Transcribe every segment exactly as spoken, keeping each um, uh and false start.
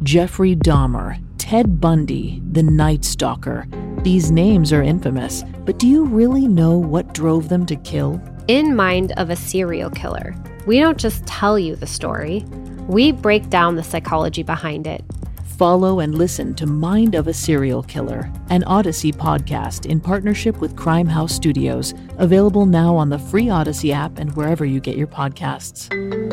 Jeffrey Dahmer, Ted Bundy, the Night Stalker. These names are infamous, but do you really know what drove them to kill? In Mind of a Serial Killer, we don't just tell you the story, we break down the psychology behind it. Follow and listen to Mind of a Serial Killer, an Odyssey podcast in partnership with Crime House Studios, available now on the free Odyssey app and wherever you get your podcasts.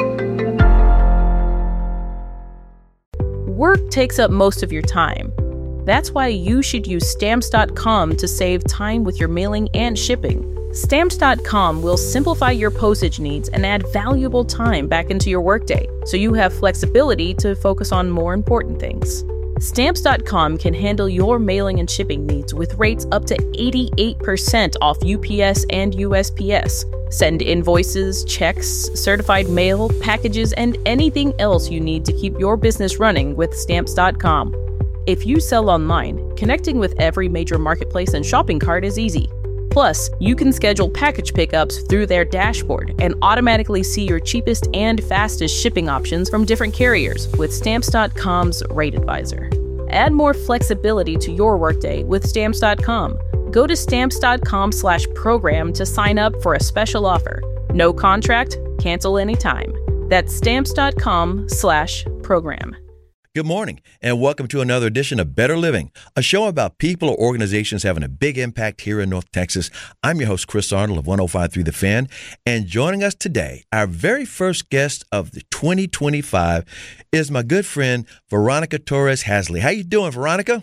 Work takes up most of your time. That's why you should use Stamps dot com to save time with your mailing and shipping. Stamps dot com will simplify your postage needs and add valuable time back into your workday, so you have flexibility to focus on more important things. Stamps dot com can handle your mailing and shipping needs with rates up to eighty-eight percent off U P S and U S P S. Send invoices, checks, certified mail, packages, and anything else you need to keep your business running with Stamps dot com. If you sell online, connecting with every major marketplace and shopping cart is easy. Plus, you can schedule package pickups through their dashboard and automatically see your cheapest and fastest shipping options from different carriers with Stamps dot com's Rate Advisor. Add more flexibility to your workday with Stamps dot com. Go to Stamps dot com slash program to sign up for a special offer. No contract, cancel anytime. That's Stamps dot com slash program. Good morning, and welcome to another edition of Better Living, a show about people or organizations having a big impact here in North Texas. I'm your host, Chris Arnold of one oh five point three The Fan, and joining us today, our very first guest of the twenty twenty-five is my good friend, Veronica Torres Hasley. How you doing, Veronica?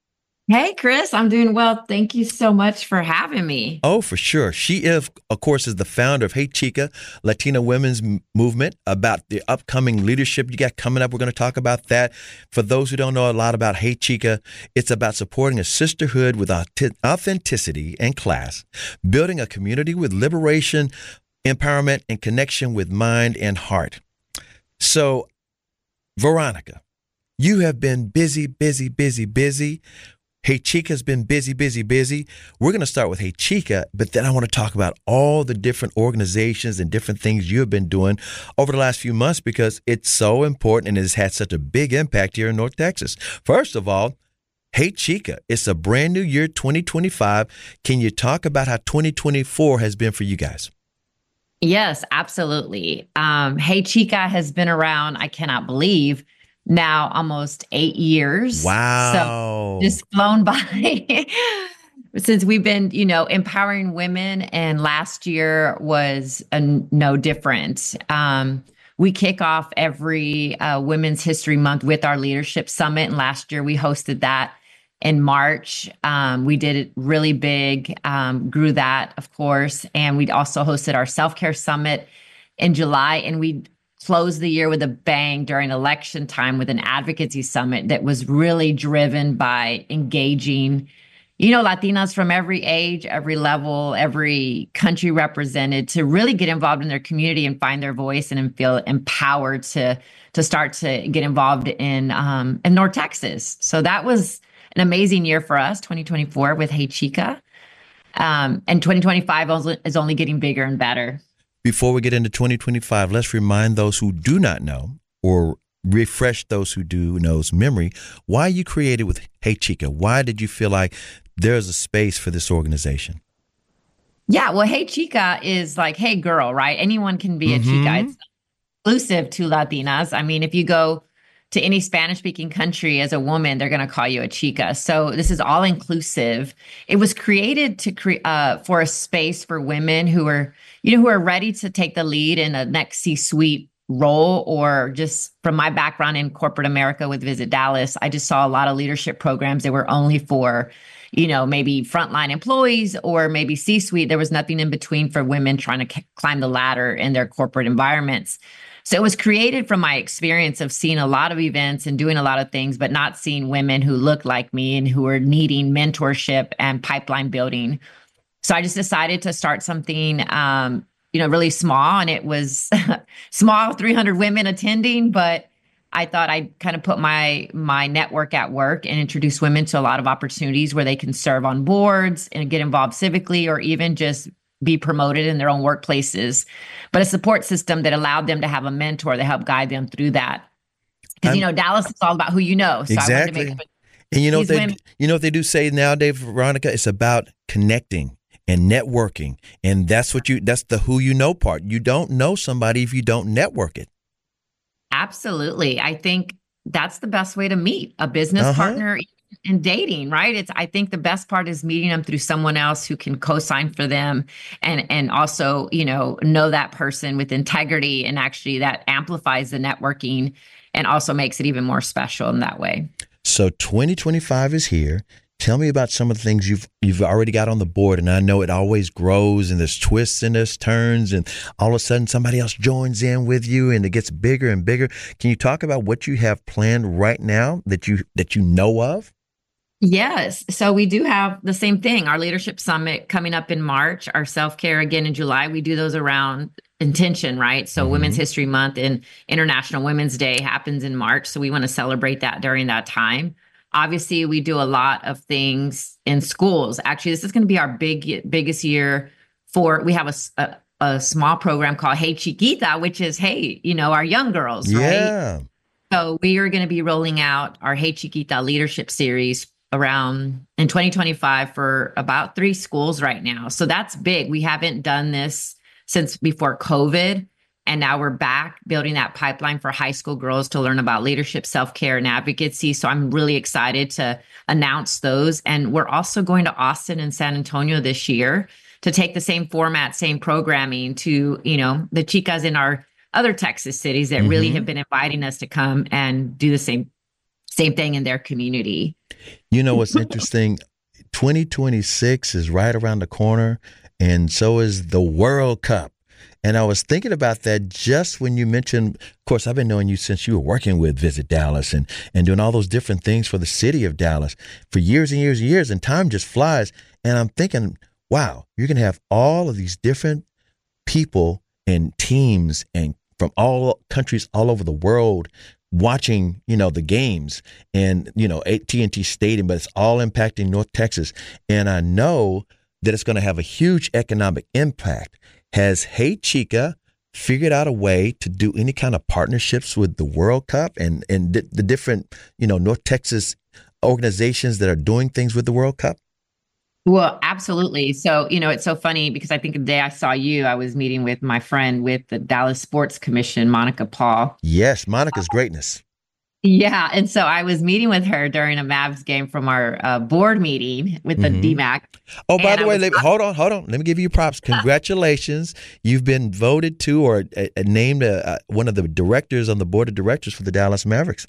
Hey, Chris, I'm doing well. Thank you so much for having me. Oh, for sure. She is, of course, is the founder of Hey Chica, Latina Women's Movement, about the upcoming leadership you got coming up. We're going to talk about that. For those who don't know a lot about Hey Chica, it's about supporting a sisterhood with authenticity and class, building a community with liberation, empowerment, and connection with mind and heart. So, Veronica, you have been busy, busy, busy, busy. Hey Chica's been busy, busy, busy. We're going to start with Hey Chica, but then I want to talk about all the different organizations and different things you have been doing over the last few months because it's so important and has had such a big impact here in North Texas. First of all, Hey Chica, it's a brand new year, twenty twenty-five. Can you talk about how twenty twenty-four has been for you guys? Yes, absolutely. Um, Hey Chica has been around, I cannot believe, now almost eight years. Wow. So just flown by since we've been, you know, empowering women. And last year was a, no different. Um, we kick off every uh, Women's History Month with our Leadership Summit. And last year we hosted that in March. Um, we did it really big, um, grew that, of course. And we also hosted our Self-Care Summit in July. And we closed the year with a bang during election time with an advocacy summit that was really driven by engaging, you know, Latinas from every age, every level, every country represented to really get involved in their community and find their voice and feel empowered to to start to get involved in um, in North Texas. So that was an amazing year for us, twenty twenty-four with Hey Chica. Um, and twenty twenty-five is only getting bigger and better. Before we get into twenty twenty-five, let's remind those who do not know or refresh those who do know's memory, why you created with Hey Chica. Why did you feel like there's a space for this organization? Yeah, well, Hey Chica is like, hey girl, right? Anyone can be a Mm-hmm. chica. It's exclusive to Latinas. I mean, if you go to any Spanish-speaking country as a woman, they're going to call you a chica. So this is all inclusive. It was created to create uh, for a space for women who are, you know, who are ready to take the lead in a next C-suite role, or just from my background in corporate America with Visit Dallas, I just saw a lot of leadership programs that were only for, you know, maybe frontline employees or maybe C-suite. There was nothing in between for women trying to c- climb the ladder in their corporate environments. So it was created from my experience of seeing a lot of events and doing a lot of things, but not seeing women who look like me and who are needing mentorship and pipeline building. So I just decided to start something, um, you know, really small. And it was small, three hundred women attending, but I thought I'd kind of put my my network at work and introduce women to a lot of opportunities where they can serve on boards and get involved civically, or even just be promoted in their own workplaces, but a support system that allowed them to have a mentor to help guide them through that. Because, you know, Dallas is all about who you know. So exactly. I wanted to make sure. And you know what they women, you know what they do say nowadays, Veronica? It's about connecting and networking. And that's what you that's the who you know part. You don't know somebody if you don't network it. Absolutely. I think that's the best way to meet a business Uh-huh. partner in dating, right? It's I think the best part is meeting them through someone else who can co-sign for them and and also, you know, know that person with integrity, and actually that amplifies the networking and also makes it even more special in that way. So twenty twenty-five is here. Tell me about some of the things you've you've already got on the board. And I know it always grows and there's twists and there's turns, and all of a sudden somebody else joins in with you and it gets bigger and bigger. Can you talk about what you have planned right now that you that you know of? Yes. So we do have the same thing, our leadership summit coming up in March, our self-care again in July. We do those around intention, right? So Mm-hmm. Women's History Month and International Women's Day happens in March. So we want to celebrate that during that time. Obviously, we do a lot of things in schools. Actually, this is going to be our big, biggest year for, we have a, a, a small program called Hey Chiquita, which is, hey, you know, our young girls, right? Yeah. So we are going to be rolling out our Hey Chiquita leadership series around in twenty twenty-five for about three schools right now. So that's big. We haven't done this since before COVID. And now we're back building that pipeline for high school girls to learn about leadership, self-care, and advocacy. So I'm really excited to announce those. And we're also going to Austin and San Antonio this year to take the same format, same programming to, you know, the chicas in our other Texas cities that really Mhm. have been inviting us to come and do the same same thing in their community. You know what's interesting? twenty twenty-six is right around the corner, and so is the World Cup. And I was thinking about that just when you mentioned, of course, I've been knowing you since you were working with Visit Dallas and, and doing all those different things for the city of Dallas for years and years and years, and time just flies. And I'm thinking, wow, you're going to have all of these different people and teams and from all countries all over the world watching, you know, the games and, you know, A T and T Stadium, but it's all impacting North Texas. And I know that it's going to have a huge economic impact. Has Hey Chica figured out a way to do any kind of partnerships with the World Cup and, and the, the different, you know, North Texas organizations that are doing things with the World Cup? Well, absolutely. So, you know, it's so funny because I think the day I saw you, I was meeting with my friend with the Dallas Sports Commission, Monica Paul. Yes, Monica's greatness. Yeah. And so I was meeting with her during a Mavs game from our uh, board meeting with the Mhm. D MAC. Oh, by And the I way, was let, talking- hold on, hold on. Let me give you props. Congratulations. You've been voted to or uh, named uh, one of the directors on the board of directors for the Dallas Mavericks.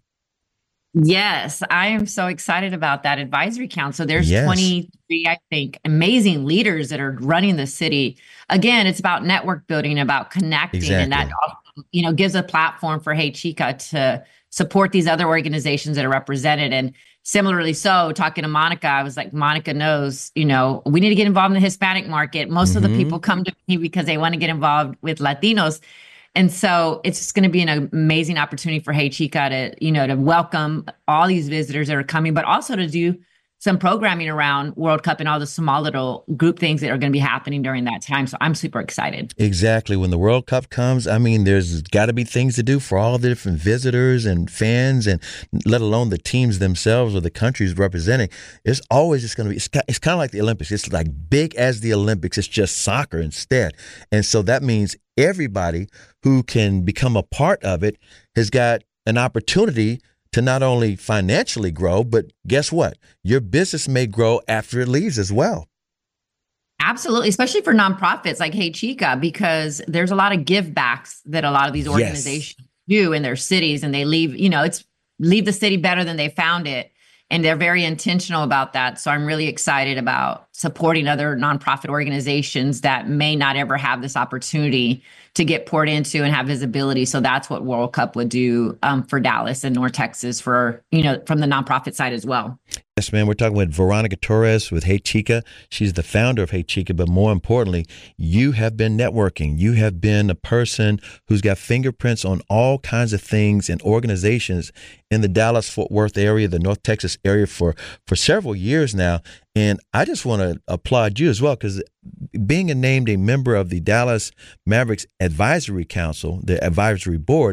Yes, I am so excited about that advisory council. There's Yes. twenty-three, I think, amazing leaders that are running the city. Again, it's about network building, about connecting, and that Exactly. also, you know, gives a platform for Hey Chica to support these other organizations that are represented. And similarly, so talking to Monica, I was like, Monica knows, you know, we need to get involved in the Hispanic market. Most of the Mhm. people come to me because they want to get involved with Latinos. And so it's just going to be an amazing opportunity for Hey Chica to, you know, to welcome all these visitors that are coming, but also to do some programming around World Cup and all the small little group things that are going to be happening during that time. So I'm super excited. Exactly. When the World Cup comes, I mean, there's got to be things to do for all the different visitors and fans, and let alone the teams themselves or the countries representing. It's always just going to be, it's, ki- it's kind of like the Olympics. It's like big as the Olympics. It's just soccer instead. And so that means everybody who can become a part of it has got an opportunity to not only financially grow, but guess what? Your business may grow after it leaves as well. Absolutely, especially for nonprofits like Hey Chica, because there's a lot of give backs that a lot of these Yes. organizations do in their cities, and they leave, you know, it's leave the city better than they found it. And they're very intentional about that. So I'm really excited about supporting other nonprofit organizations that may not ever have this opportunity to get poured into and have visibility. So that's what World Cup would do um, for Dallas and North Texas for, you know, from the nonprofit side as well. Yes, man. We're talking with Veronica Torres with Hey Chica. She's the founder of Hey Chica, but more importantly, you have been networking. You have been a person who's got fingerprints on all kinds of things and organizations in the Dallas-Fort Worth area, the North Texas area for, for several years now. And I just want to applaud you as well, because being a named a member of the Dallas Mavericks Advisory Council, the advisory board,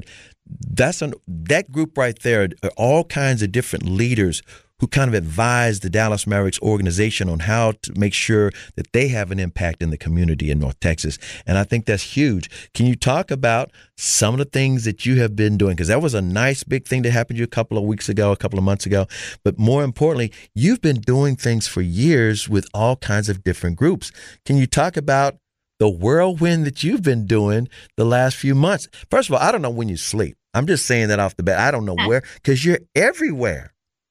that's an, that group right there are all kinds of different leaders who kind of advise the Dallas Mavericks organization on how to make sure that they have an impact in the community in North Texas. And I think that's huge. Can you talk about some of the things that you have been doing? Because that was a nice big thing that happened to you a couple of weeks ago, a couple of months ago. But more importantly, you've been doing things for years with all kinds of different groups. Can you talk about the whirlwind that you've been doing the last few months? First of all, I don't know when you sleep. I'm just saying that off the bat. I don't know where, because you're everywhere.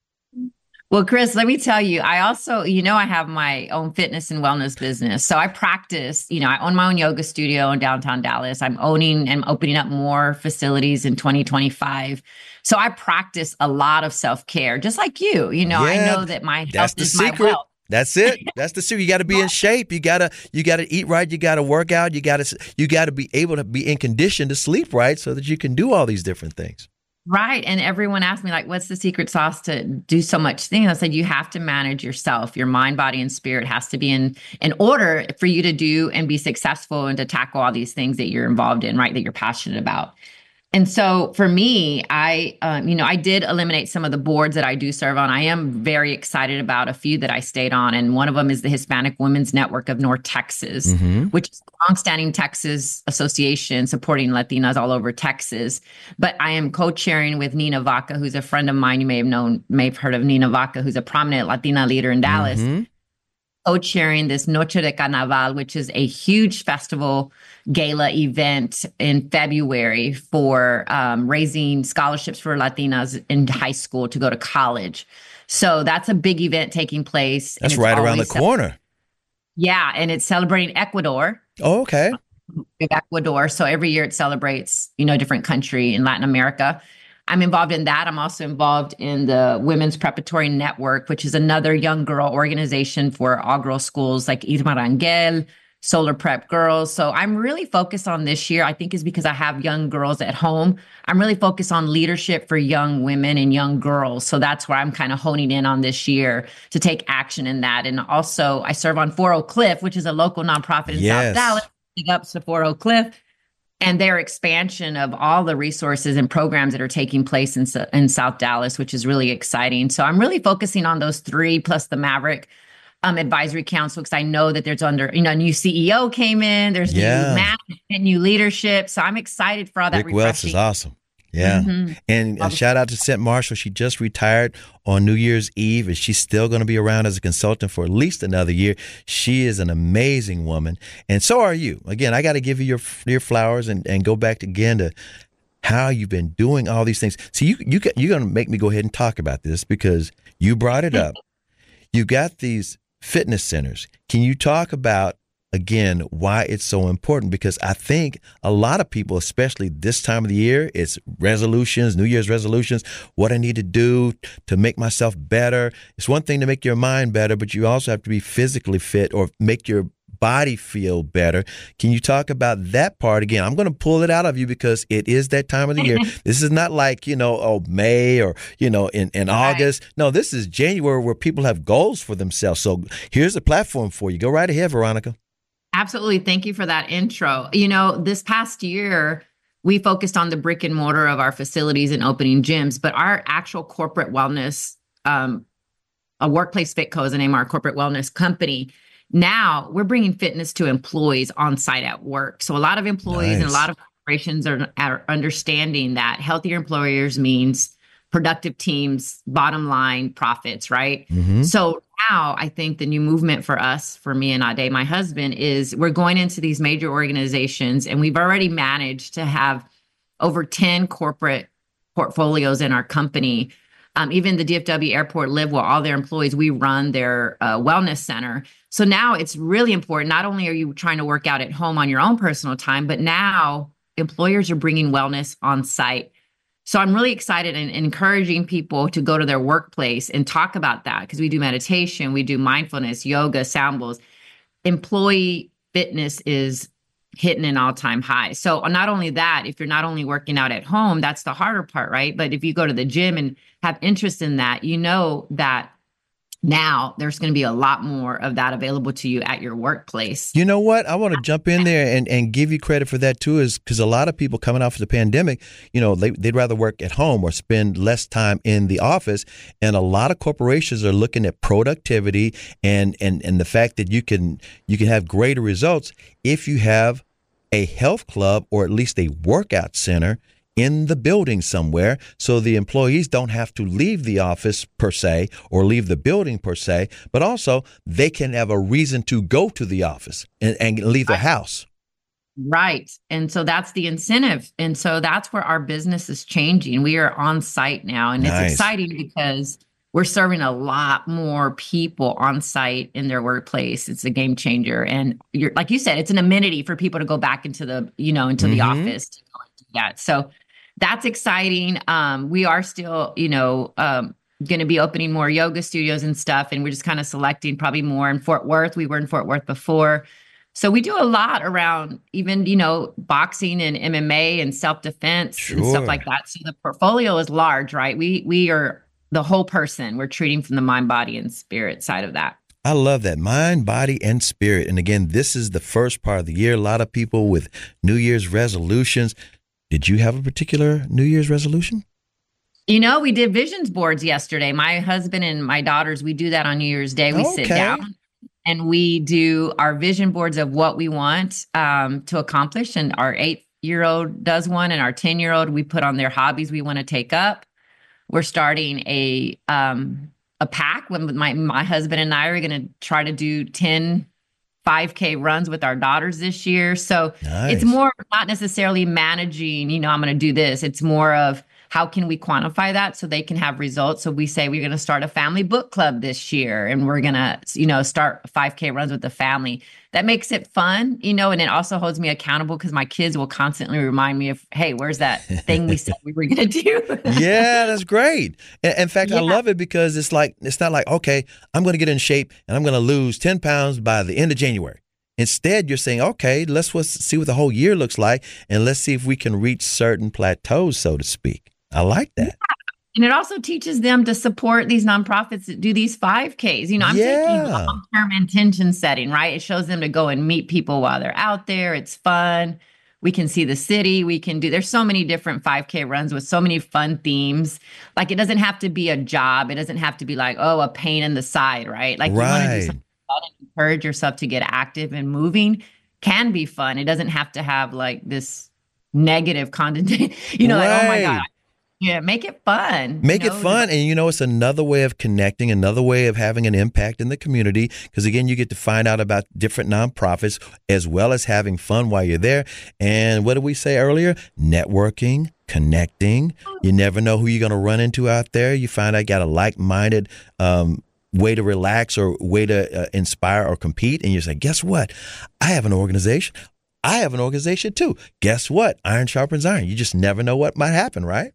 Well, Chris, let me tell you, I also, you know, I have my own fitness and wellness business. So I practice, you know, I own my own yoga studio in downtown Dallas. I'm owning and opening up more facilities in twenty twenty-five. So I practice a lot of self-care, just like you. You know, yeah, I know that my health is my wealth. That's it. That's the secret. You got to be in shape. You gotta, you gotta eat right. You gotta work out. You gotta, you gotta be able to be in condition to sleep right, so that you can do all these different things. Right. And everyone asked me, like, what's the secret sauce to do so much things? I said, you have to manage yourself. Your mind, body, and spirit has to be in, in order for you to do and be successful and to tackle all these things that you're involved in, right, that you're passionate about. And so for me, I, um, you know, I did eliminate some of the boards that I do serve on. I am very excited about a few that I stayed on. And one of them is the Hispanic Women's Network of North Texas, mm-hmm. which is a longstanding Texas association supporting Latinas all over Texas. But I am co-chairing with Nina Vaca, who's a friend of mine. You may have known, may have heard of Nina Vaca, who's a prominent Latina leader in Dallas. Mm-hmm. Co-chairing this Noche de Carnaval, which is a huge festival gala event in February for um, raising scholarships for Latinas in high school to go to college. So that's a big event taking place. That's right around the corner. Yeah, and it's celebrating Ecuador. Oh, okay. Ecuador. So every year it celebrates, you know, a different country in Latin America. I'm involved in that. I'm also involved in the Women's Preparatory Network, which is another young girl organization for all girl schools like Irma Rangel, Solar Prep Girls. So I'm really focused on this year, I think is because I have young girls at home. I'm really focused on leadership for young women and young girls. So that's where I'm kind of honing in on this year to take action in that. And also I serve on four Oak Cliff, which is a local nonprofit in yes. South Dallas. Big ups to four Oak Cliff. And their expansion of all the resources and programs that are taking place in, in South Dallas, which is really exciting. So I'm really focusing on those three plus the Maverick um, Advisory Council, because I know that there's under, you know, a new C E O came in, there's yeah. new management, new leadership. So I'm excited for all that. Rick Welch is awesome. Yeah. Mm-hmm. And a shout out to Sent Marshall. She just retired on New Year's Eve, and she's still going to be around as a consultant for at least another year. She is an amazing woman. And so are you. Again, I got to give you your your flowers and, and go back again to how you've been doing all these things. So you, you, you're going to make me go ahead and talk about this because you brought it up. You've got these fitness centers. Can you talk about, again, why it's so important? Because I think a lot of people, especially this time of the year, it's resolutions, New Year's resolutions, what I need to do to make myself better. It's one thing to make your mind better, but you also have to be physically fit or make your body feel better. Can you talk about that part again? I'm going to pull it out of you because it is that time of the year. This is not like, you know, oh, May or, you know, in, in right. August. No, this is January where people have goals for themselves. So here's a platform for you. Go right ahead, Veronica. Absolutely. Thank you for that intro. You know, this past year, we focused on the brick and mortar of our facilities and opening gyms, but our actual corporate wellness, um, a Workplace Fitco is the name of our corporate wellness company. Now we're bringing fitness to employees on site at work. So a lot of employees nice. and a lot of corporations are, are understanding that healthier employers means productive teams, bottom line profits, right? Mm-hmm. So now I think the new movement for us, for me and Ade, my husband, is we're going into these major organizations, and we've already managed to have over ten corporate portfolios in our company. Um, even the D F W Airport Live, where all their employees, we run their uh, wellness center. So now it's really important. Not only are you trying to work out at home on your own personal time, but now employers are bringing wellness on site. So I'm really excited and encouraging people to go to their workplace and talk about that, because we do meditation, we do mindfulness, yoga, sound bowls. Employee fitness is hitting an all-time high. So not only that, if you're not only working out at home, that's the harder part, right? But if you go to the gym and have interest in that, you know that now there's going to be a lot more of that available to you at your workplace. You know what? I want to jump in there and, and give you credit for that too, is because a lot of people coming off the pandemic, you know, they, they'd rather work at home or spend less time in the office. And a lot of corporations are looking at productivity and, and, and the fact that you can you can have greater results if you have a health club or at least a workout center in the building somewhere, so the employees don't have to leave the office per se or leave the building per se, but also they can have a reason to go to the office and, and leave the house. Right. And so that's the incentive. And so that's where our business is changing. We are on site now, and Nice. it's exciting because we're serving a lot more people on site in their workplace. It's a game changer. And you're, like you said, it's an amenity for people to go back into the, you know, into the Mhm. office to go and do that. So that's exciting. Um, we are still, you know, um, going to be opening more yoga studios and stuff. And we're just kind of selecting probably more in Fort Worth. We were in Fort Worth before. So we do a lot around even, you know, boxing and M M A and self-defense and Sure. stuff like that. So the portfolio is large, right? We, we are the whole person. We're treating from the mind, body, and spirit side of that. I love that. Mind, body, and spirit. And again, this is the first part of the year. A lot of people with New Year's resolutions. Did you have a particular New Year's resolution? You know, we did visions boards yesterday. My husband and my daughters, we do that on New Year's Day. We sit Okay. down and we do our vision boards of what we want um, to accomplish. And our eight-year-old does one, and our ten-year-old, we put on their hobbies we want to take up. We're starting a um, a pack when my my husband and I are going to try to do ten five K runs with our daughters this year. So Nice. it's more not necessarily managing, you know, I'm going to do this. It's more of how can we quantify that so they can have results. So we say we're going to start a family book club this year, and we're going to, you know, start five K runs with the family. That makes it fun, you know, and it also holds me accountable because my kids will constantly remind me of, hey, where's that thing we said we were going to do? Yeah, that's great. In, in fact, I Yeah. love it because it's like, it's not like, okay, I'm going to get in shape and I'm going to lose ten pounds by the end of January. Instead, you're saying, okay, let's was- see what the whole year looks like, and let's see if we can reach certain plateaus, so to speak. I like that. And it also teaches them to support these nonprofits that do these five Ks. You know, I'm Yeah. taking long-term intention setting, right? It shows them to go and meet people while they're out there. It's fun. We can see the city. We can do, there's so many different five K runs with so many fun themes. Like, it doesn't have to be a job. It doesn't have to be like, oh, a pain in the side, right? Like, you want to do Right. something fun and encourage yourself to get active and moving can be fun. It doesn't have to have like this negative content, you know, like, oh my Right. God. Yeah, make it fun. Make you it know? fun. And, you know, it's another way of connecting, another way of having an impact in the community. Because, again, you get to find out about different nonprofits as well as having fun while you're there. And what did we say earlier? Networking, connecting. You never know who you're going to run into out there. You find out you got a like-minded um, way to relax or way to uh, inspire or compete. And you say, guess what? I have an organization. I have an organization, too. Guess what? Iron sharpens iron. You just never know what might happen, right?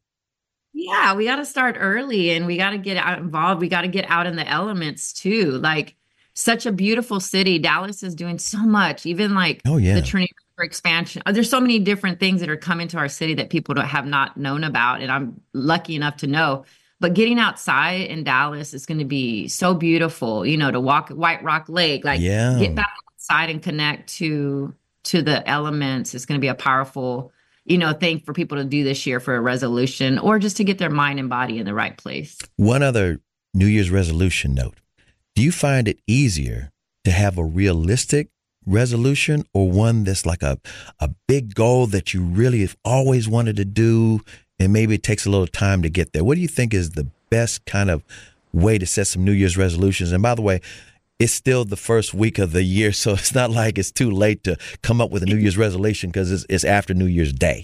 Yeah, we got to start early and we got to get out involved. We got to get out in the elements too. Like, such a beautiful city. Dallas is doing so much, even like Oh, yeah. the Trinity River expansion. Uh, There's so many different things that are coming to our city that people don't have not known about. And I'm lucky enough to know. But getting outside in Dallas is going to be so beautiful, you know, to walk at White Rock Lake, like Yeah. get back outside and connect to to the elements. It's going to be a powerful, you know, thing for people to do this year for a resolution or just to get their mind and body in the right place. One other New Year's resolution note. Do you find it easier to have a realistic resolution or one that's like a, a big goal that you really have always wanted to do and maybe it takes a little time to get there? What do you think is the best kind of way to set some New Year's resolutions? And by the way, it's still the first week of the year, so it's not like it's too late to come up with a New Year's resolution because it's, it's after New Year's Day.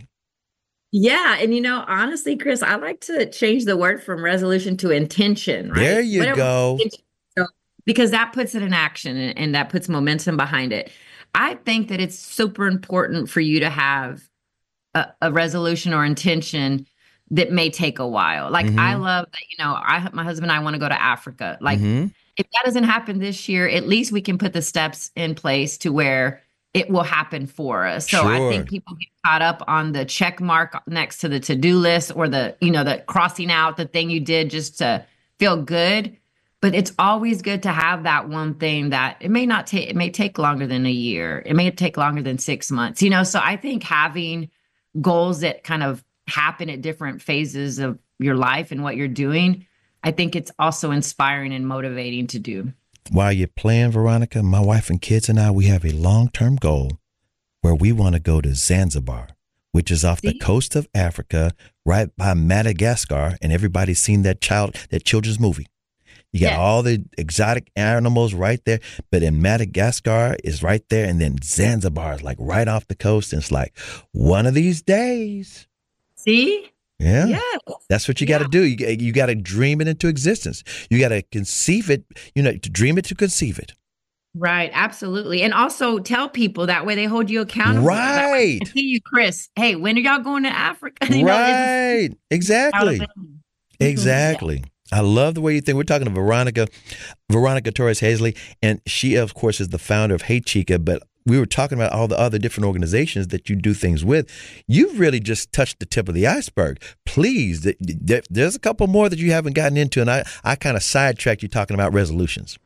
Yeah. And, you know, honestly, Chris, I like to change the word from resolution to intention, right? There you Whatever go. intention- so- because that puts it in action and, and that puts momentum behind it. I think that it's super important for you to have a, a resolution or intention that may take a while. Like, Mhm. I love that, you know, I, my husband and I want to go to Africa. Like, Mhm. if that doesn't happen this year, at least we can put the steps in place to where it will happen for us. So I Sure. think people get caught up on the check mark next to the to-do list or the, you know, the crossing out the thing you did just to feel good. But it's always good to have that one thing that it may not take, it may take longer than a year. It may take longer than six months, you know? So I think having goals that kind of happen at different phases of your life and what you're doing, I think it's also inspiring and motivating to do. While you're playing, Veronica, my wife and kids and I, we have a long-term goal where we want to go to Zanzibar, which is off See? the coast of Africa, right by Madagascar. And everybody's seen that child, that children's movie. You got Yeah. all the exotic animals right there, but in Madagascar is right there. And then Zanzibar is like right off the coast. And it's like one of these days. See? Yeah. Yeah. That's what you got to do. You, you got to dream it into existence. You got to conceive it, you know, to dream it to conceive it. Right. Absolutely. And also tell people that way they hold you accountable. Right. I see you, Chris. Hey, when are y'all going to Africa? You know, Right. Exactly. Exactly. I love the way you think. We're talking to Veronica, Veronica Torres Hazley, and she, of course, is the founder of Hey Chica, but we were talking about all the other different organizations that you do things with. You've really just touched the tip of the iceberg. Please, th- th- there's a couple more that you haven't gotten into, and I, I kind of sidetracked you talking about resolutions.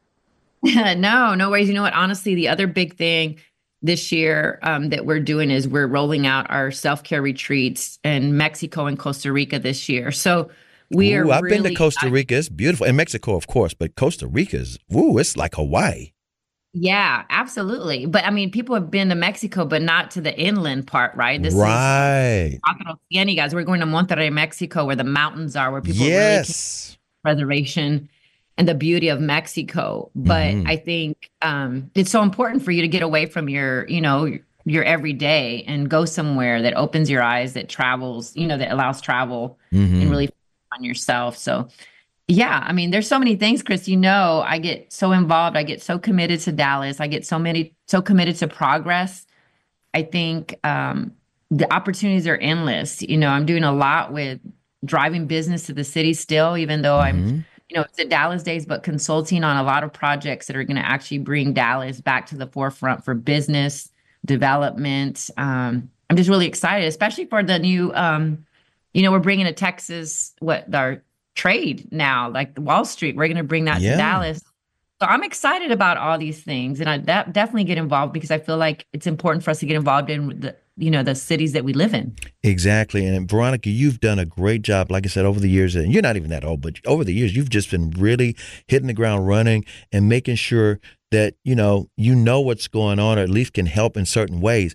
No, no worries. You know what? Honestly, the other big thing this year um, that we're doing is we're rolling out our self-care retreats in Mexico and Costa Rica this year. So we Ooh, are I've really, been to Costa Rica. It's beautiful. And Mexico, of course, but Costa Rica is, woo, it's like Hawaii. Yeah, absolutely. But I mean, people have been to Mexico, but not to the inland part, right? This right. is Agua Ciénegas. We're going to Monterrey, Mexico, where the mountains are, where people yes. really can preservation and the beauty of Mexico. But Mhm. I think um, it's so important for you to get away from your, you know, your, your everyday and go somewhere that opens your eyes, that travels, you know, that allows travel Mhm. and really focus on yourself. So yeah, I mean, there's so many things, Chris. You know, I get so involved. I get so committed to Dallas. I get so many, so committed to progress. I think um, the opportunities are endless. You know, I'm doing a lot with driving business to the city still, even though I'm, Mhm. you know, it's at Dallas Days, but consulting on a lot of projects that are going to actually bring Dallas back to the forefront for business development. Um, I'm just really excited, especially for the new, um, you know, we're bringing to Texas what our trade now, like Wall Street. We're going to bring that Yeah. to Dallas. So I'm excited about all these things, and I de- definitely get involved because I feel like it's important for us to get involved in the, you know, the cities that we live in. Exactly. And Veronica, you've done a great job, like I said, over the years, and you're not even that old, but over the years, you've just been really hitting the ground running and making sure that, you know, you know what's going on, or at least can help in certain ways.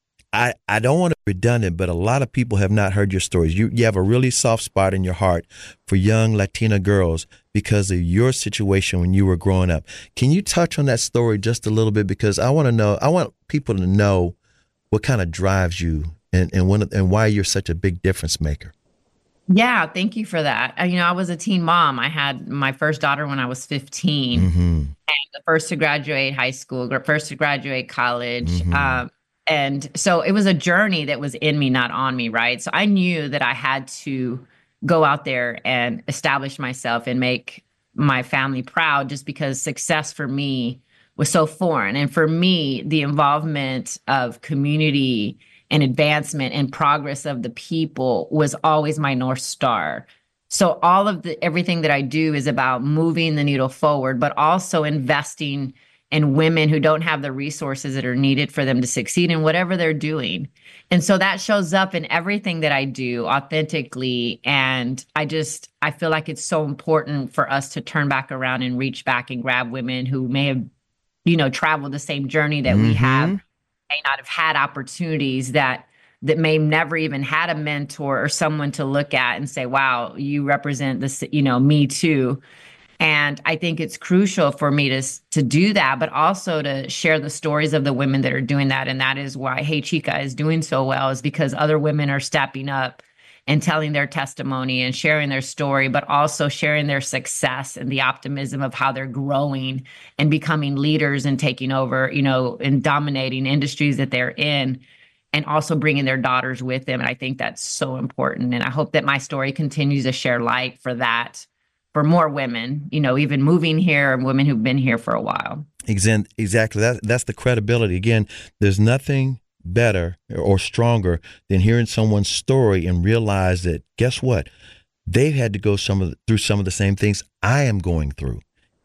I, I don't want to be redundant, but a lot of people have not heard your stories. You you have a really soft spot in your heart for young Latina girls because of your situation when you were growing up. Can you touch on that story just a little bit? Because I want to know, I want people to know what kind of drives you and, and, when, and why you're such a big difference maker. Yeah, thank you for that. Uh, you know, I was a teen mom. I had my first daughter when I was fifteen, Mm-hmm. and the first to graduate high school, gr- first to graduate college. Mhm. Um, and so it was a journey that was in me, not on me, right? So I knew that I had to go out there and establish myself and make my family proud, just because success for me was so foreign. And for me, the involvement of community and advancement and progress of the people was always my North Star. So all of the everything that I do is about moving the needle forward, but also investing in women who don't have the resources that are needed for them to succeed in whatever they're doing. And so that shows up in everything that I do authentically. And I just, I feel like it's so important for us to turn back around and reach back and grab women who may have, you know, traveled the same journey that we have, may not have had opportunities, that that may never even had a mentor or someone to look at and say, wow, you represent this, you know, me too. And I think it's crucial for me to, to do that, but also to share the stories of the women that are doing that. And that is why Hey Chica is doing so well, is because other women are stepping up and telling their testimony and sharing their story, but also sharing their success and the optimism of how they're growing and becoming leaders and taking over, you know, and dominating industries that they're in, and also bringing their daughters with them. And I think that's so important. And I hope that my story continues to share light for that, for more women, you know, even moving here and women who've been here for a while. Exactly. That, that's the credibility. Again, there's nothing better or stronger than hearing someone's story and realize that, guess what? They've had to go some of the, through some of the same things I am going through.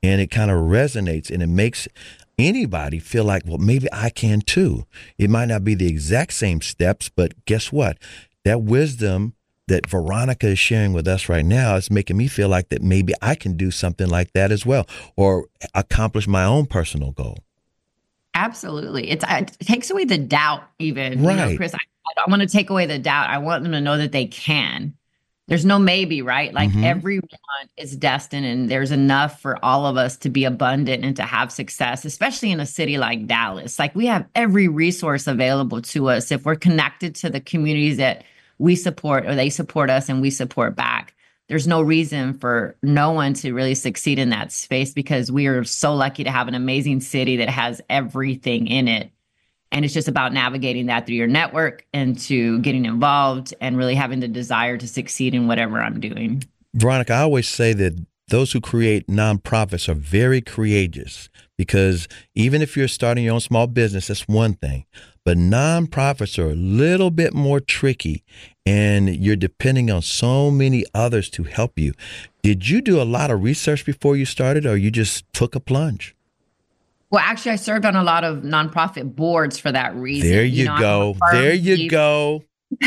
and it kind of resonates, and it makes anybody feel like, well, maybe I can too. It might not be the exact same steps, but guess what? That wisdom that Veronica is sharing with us right now is making me feel like that maybe I can do something like that as well, or accomplish my own personal goal. Absolutely. It's, it takes away the doubt even. Right. You know, Chris, I, I want to take away the doubt. I want them to know that they can. There's no maybe, right? Like mm-hmm. everyone is destined, and there's enough for all of us to be abundant and to have success, especially in a city like Dallas. Like we have every resource available to us if we're connected to the communities that we support, or they support us and we support back. There's no reason for no one to really succeed in that space, because we are so lucky to have an amazing city that has everything in it. And it's just about navigating that through your network and to getting involved and really having the desire to succeed in whatever I'm doing. Veronica, I always say that those who create nonprofits are very courageous, because even if you're starting your own small business, that's one thing. But nonprofits are a little bit more tricky, and you're depending on so many others to help you. Did you do a lot of research before you started, or you just took a plunge? Well, actually, I served on a lot of nonprofit boards for that reason. There you, you know, go. There you believer. go.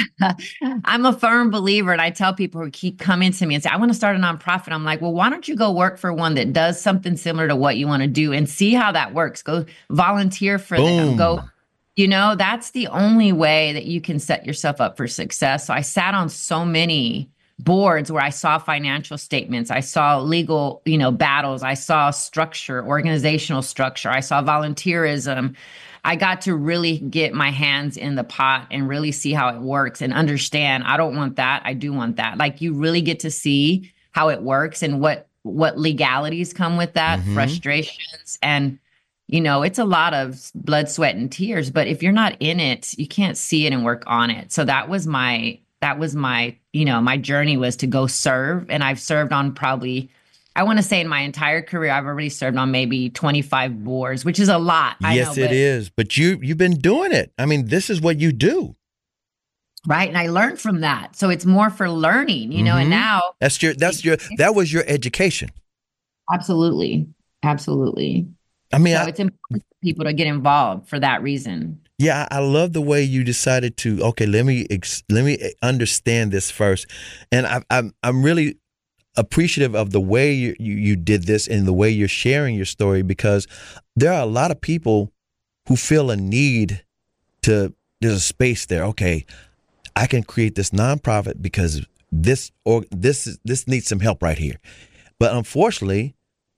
I'm a firm believer, and I tell people who keep coming to me and say, I want to start a nonprofit. I'm like, well, why don't you go work for one that does something similar to what you want to do and see how that works? Go volunteer for Boom. them. Go, you know, that's the only way that you can set yourself up for success. So I sat on so many boards where I saw financial statements, I saw legal, you know, battles, I saw structure, organizational structure, I saw volunteerism. I got to really get my hands in the pot and really see how it works and understand, I don't want that, I do want that. Like you really get to see how it works and what what legalities come with that, mm-hmm. frustrations. And, you know, it's a lot of blood, sweat, and tears. But if you're not in it, you can't see it and work on it. So that was my That was my, you know, my journey was to go serve. And I've served on probably, I want to say in my entire career, I've already served on maybe twenty-five boards, which is a lot. I yes, know, it is. But you, you've been doing it. I mean, this is what you do. Right. And I learned from that. So it's more for learning, you mm-hmm. know, and now. That's your, that's your, that was your education. Absolutely. Absolutely. I mean, so I, it's important for people to get involved for that reason. Yeah, I love the way you decided to, okay, let me ex- let me understand this first. And I, I'm I'm really appreciative of the way you, you, you did this and the way you're sharing your story, because there are a lot of people who feel a need to, there's a space there. Okay, I can create this nonprofit because this or this is, this needs some help right here. But unfortunately,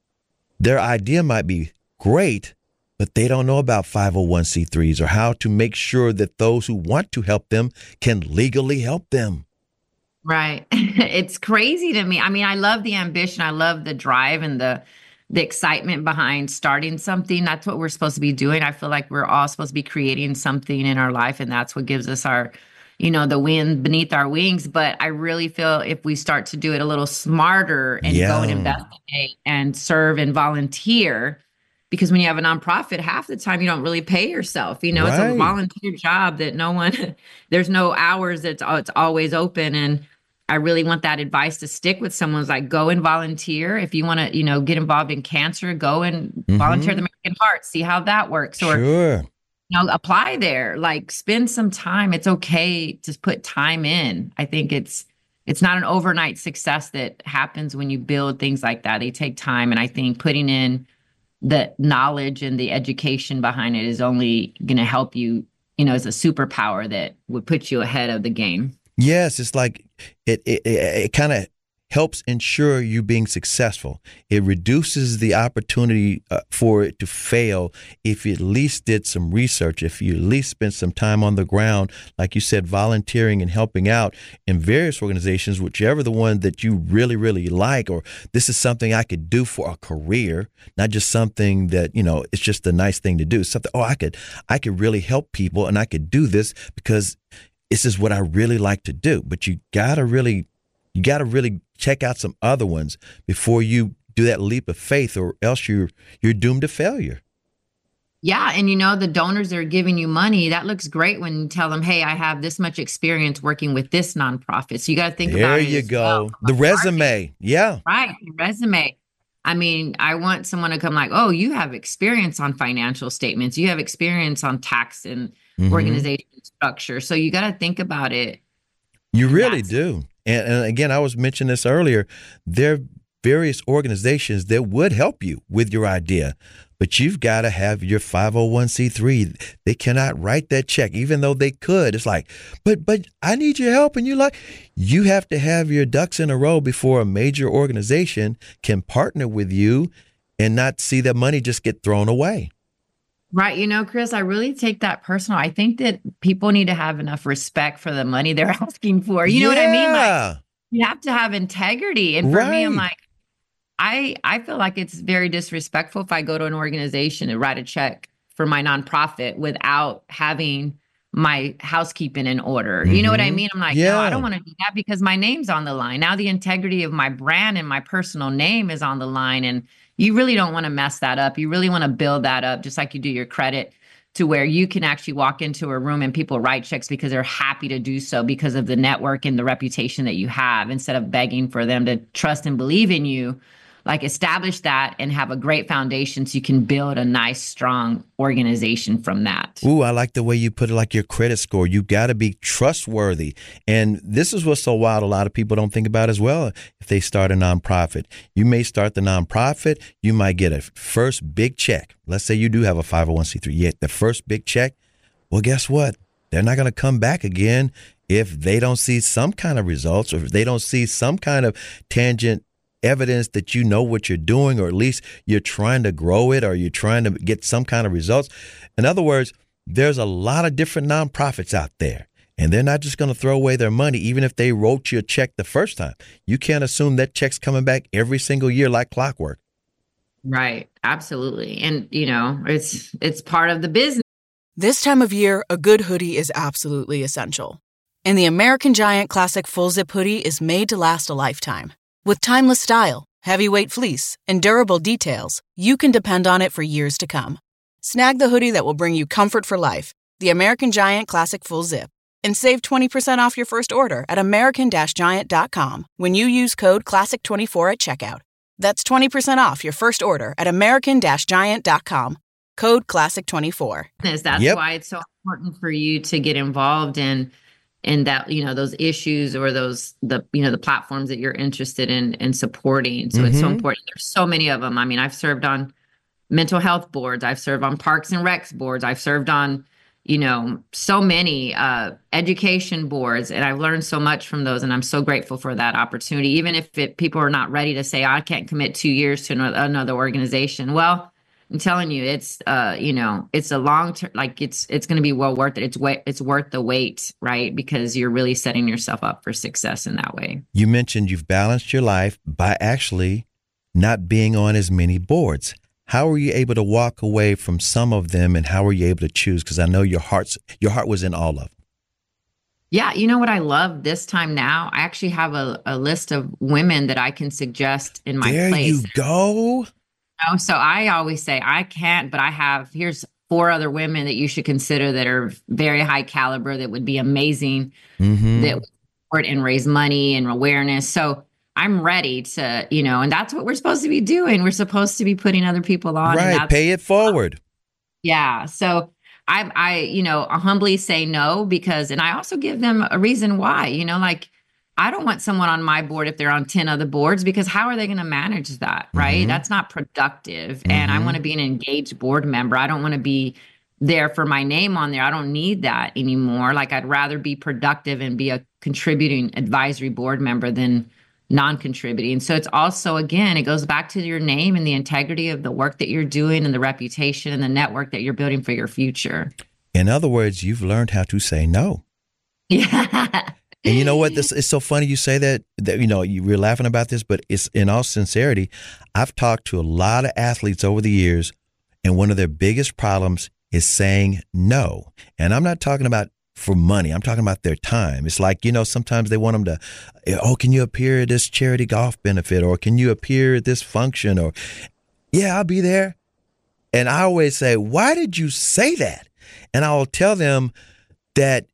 their idea might be great, but they don't know about five oh one c threes or how to make sure that those who want to help them can legally help them. Right. It's crazy to me. I mean, I love the ambition. I love the drive and the the excitement behind starting something. That's what we're supposed to be doing. I feel like we're all supposed to be creating something in our life, and that's what gives us our, you know, the wind beneath our wings. But I really feel if we start to do it a little smarter and yeah. go and investigate and serve and volunteer, because when you have a nonprofit, half the time you don't really pay yourself. You know, right. It's a volunteer job that no one, there's no hours. It's, it's always open. And I really want that advice to stick with someone. Who's like, go and volunteer. If you want to, you know, get involved in cancer, go and mm-hmm. volunteer at the American Heart, see how that works. Or, sure. you know, apply there, like spend some time. It's okay to put time in. I think it's, it's not an overnight success that happens when you build things like that. They take time. And I think putting in the knowledge and the education behind it is only going to help you, you know, as a superpower that would put you ahead of the game. Yes, it's like it it, it, it kind of helps ensure you being successful. It reduces the opportunity uh, for it to fail if you at least did some research, if you at least spent some time on the ground, like you said, volunteering and helping out in various organizations, whichever the one that you really, really like, or this is something I could do for a career, not just something that, you know, it's just a nice thing to do. Something, oh, I could, I could really help people and I could do this because this is what I really like to do. But you gotta really, you gotta really check out some other ones before you do that leap of faith, or else you're you're doomed to failure. Yeah. And you know, the donors that are giving you money, that looks great when you tell them, hey, I have this much experience working with this nonprofit. So you got to think there about it. There you as go. well. The resume. Yeah. Right. The resume. I mean, I want someone to come like, oh, you have experience on financial statements. You have experience on tax and Mm-hmm. organization structure. So you got to think about it. You And really that's- do. And, and again, I was mentioning this earlier. There are various organizations that would help you with your idea, but you've got to have your five oh one c three. They cannot write that check, even though they could. It's like, but but I need your help. And you like, you have to have your ducks in a row before a major organization can partner with you and not see that money just get thrown away. Right. You know, Chris, I really take that personal. I think that people need to have enough respect for the money they're asking for. You know what I mean? Like, Yeah. you have to have integrity. And for me, I'm Right. like, I I feel like it's very disrespectful if I go to an organization and write a check for my nonprofit without having my housekeeping in order. You know what I Mhm. mean? I'm like, no, Yeah. I don't want to do that because my name's on the line. Now the integrity of my brand and my personal name is on the line. And you really don't want to mess that up. You really want to build that up just like you do your credit, to where you can actually walk into a room and people write checks because they're happy to do so because of the network and the reputation that you have, instead of begging for them to trust and believe in you. Like, establish that and have a great foundation so you can build a nice, strong organization from that. Ooh, I like the way you put it, like your credit score. You got to be trustworthy. And this is what's so wild. A lot of people don't think about as well. If they start a nonprofit, you may start the nonprofit. You might get a first big check. Let's say you do have a five oh one c three. Yet the first big check. Well, guess what? They're not going to come back again if they don't see some kind of results, or if they don't see some kind of tangent evidence that you know what you're doing, or at least you're trying to grow it, or you're trying to get some kind of results. In other words, there's a lot of different nonprofits out there, and they're not just going to throw away their money, even if they wrote you a check the first time. You can't assume that check's coming back every single year like clockwork. Right. Absolutely. And, you know, it's it's part of the business. This time of year, a good hoodie is absolutely essential. And the American Giant Classic Full Zip Hoodie is made to last a lifetime. With timeless style, heavyweight fleece, and durable details, you can depend on it for years to come. Snag the hoodie that will bring you comfort for life, the American Giant Classic Full Zip, and save twenty percent off your first order at american giant dot com when you use code classic twenty-four at checkout. That's twenty percent off your first order at american giant dot com. Code classic twenty-four. That's Yep. why it's so important for you to get involved in in that, you know, those issues or those, the, you know, the platforms that you're interested in in supporting. So it's so Mhm. important. There's so many of them. I mean, I've served on mental health boards. I've served on Parks and Recs boards. I've served on, you know, so many uh, education boards, and I've learned so much from those. And I'm so grateful for that opportunity. Even if it, people are not ready to say, I can't commit two years to another, another organization. Well, I'm telling you, it's, uh, you know, it's a long term, like it's, it's going to be well worth it. It's wa- it's worth the wait, right? Because you're really setting yourself up for success in that way. You mentioned you've balanced your life by actually not being on as many boards. How were you able to walk away from some of them, and how were you able to choose? Because I know your heart's your heart was in all of them. Yeah, you know what I love this time now? I actually have a, a list of women that I can suggest in my There place. you go. know, so I always say I can't, but I have, here's four other women that you should consider that are very high caliber, that would be amazing, Mm-hmm. that would support and raise money and awareness. So I'm ready to, you know, and that's what we're supposed to be doing. We're supposed to be putting other people on. and Right. that's- Pay it forward. Yeah. So I, I, you know, humbly say no, because, and I also give them a reason why, you know, like, I don't want someone on my board if they're on ten other boards, because how are they going to manage that? Right. Mhm. That's not productive. And I Mhm. want to be an engaged board member. I don't want to be there for my name on there. I don't need that anymore. Like, I'd rather be productive and be a contributing advisory board member than non-contributing. So it's also, again, it goes back to your name and the integrity of the work that you're doing and the reputation and the network that you're building for your future. In other words, you've learned how to say no. Yeah. And you know what? This it's so funny you say that. That you know, you, we're laughing about this, but it's in all sincerity. I've talked to a lot of athletes over the years, and one of their biggest problems is saying no. And I'm not talking about for money. I'm talking about their time. It's like, you know, sometimes they want them to, oh, can you appear at this charity golf benefit, or can you appear at this function, or yeah, I'll be there. And I always say, why did you say that? And I'll tell them that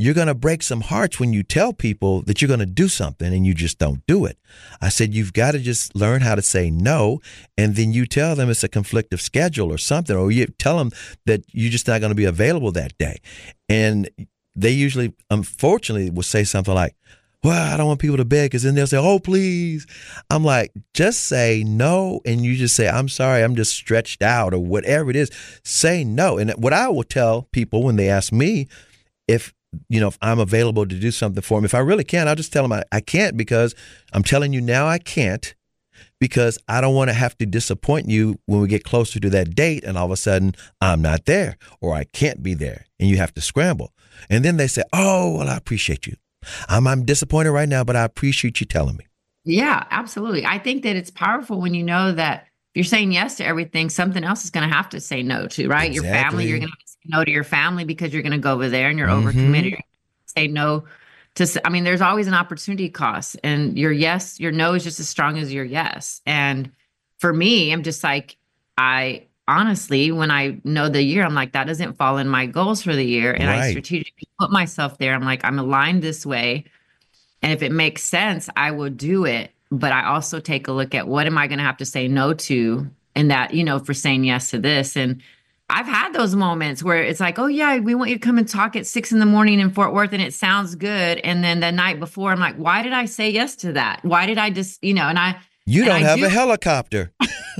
you're going to break some hearts when you tell people that you're going to do something and you just don't do it. I said, you've got to just learn how to say no. And then you tell them it's a conflictive schedule or something, or you tell them that you're just not going to be available that day. And they usually, unfortunately, will say something like, well, I don't want people to beg, because then they'll say, oh, please. I'm like, just say no. And you just say, I'm sorry, I'm just stretched out, or whatever it is. Say no. And what I will tell people when they ask me if, you know, if I'm available to do something for them, if I really can, I'll just tell them I, I can't, because I'm telling you now I can't, because I don't want to have to disappoint you when we get closer to that date and all of a sudden I'm not there or I can't be there and you have to scramble. And then they say, oh, well, I appreciate you. I'm, I'm disappointed right now, but I appreciate you telling me. Yeah, absolutely. I think that it's powerful when you know that if you're saying yes to everything, something else is going to have to say no to, right? Exactly. Your family, you're going to say no to your family because you're going to go over there and you're Mm-hmm. overcommitted. You're gonna say no to, I mean, there's always an opportunity cost, and your yes, your no is just as strong as your yes. And for me, I'm just like, I honestly, when I know the year, I'm like, that doesn't fall in my goals for the year. And Right. I strategically put myself there. I'm like, I'm aligned this way. And if it makes sense, I will do it. But I also take a look at what am I going to have to say no to, and that, you know, for saying yes to this. And I've had those moments where it's like, oh yeah, we want you to come and talk at six in the morning in Fort Worth, and it sounds good. And then the night before, I'm like, why did I say yes to that? Why did I just, you know, and I, You and don't I have do- a helicopter.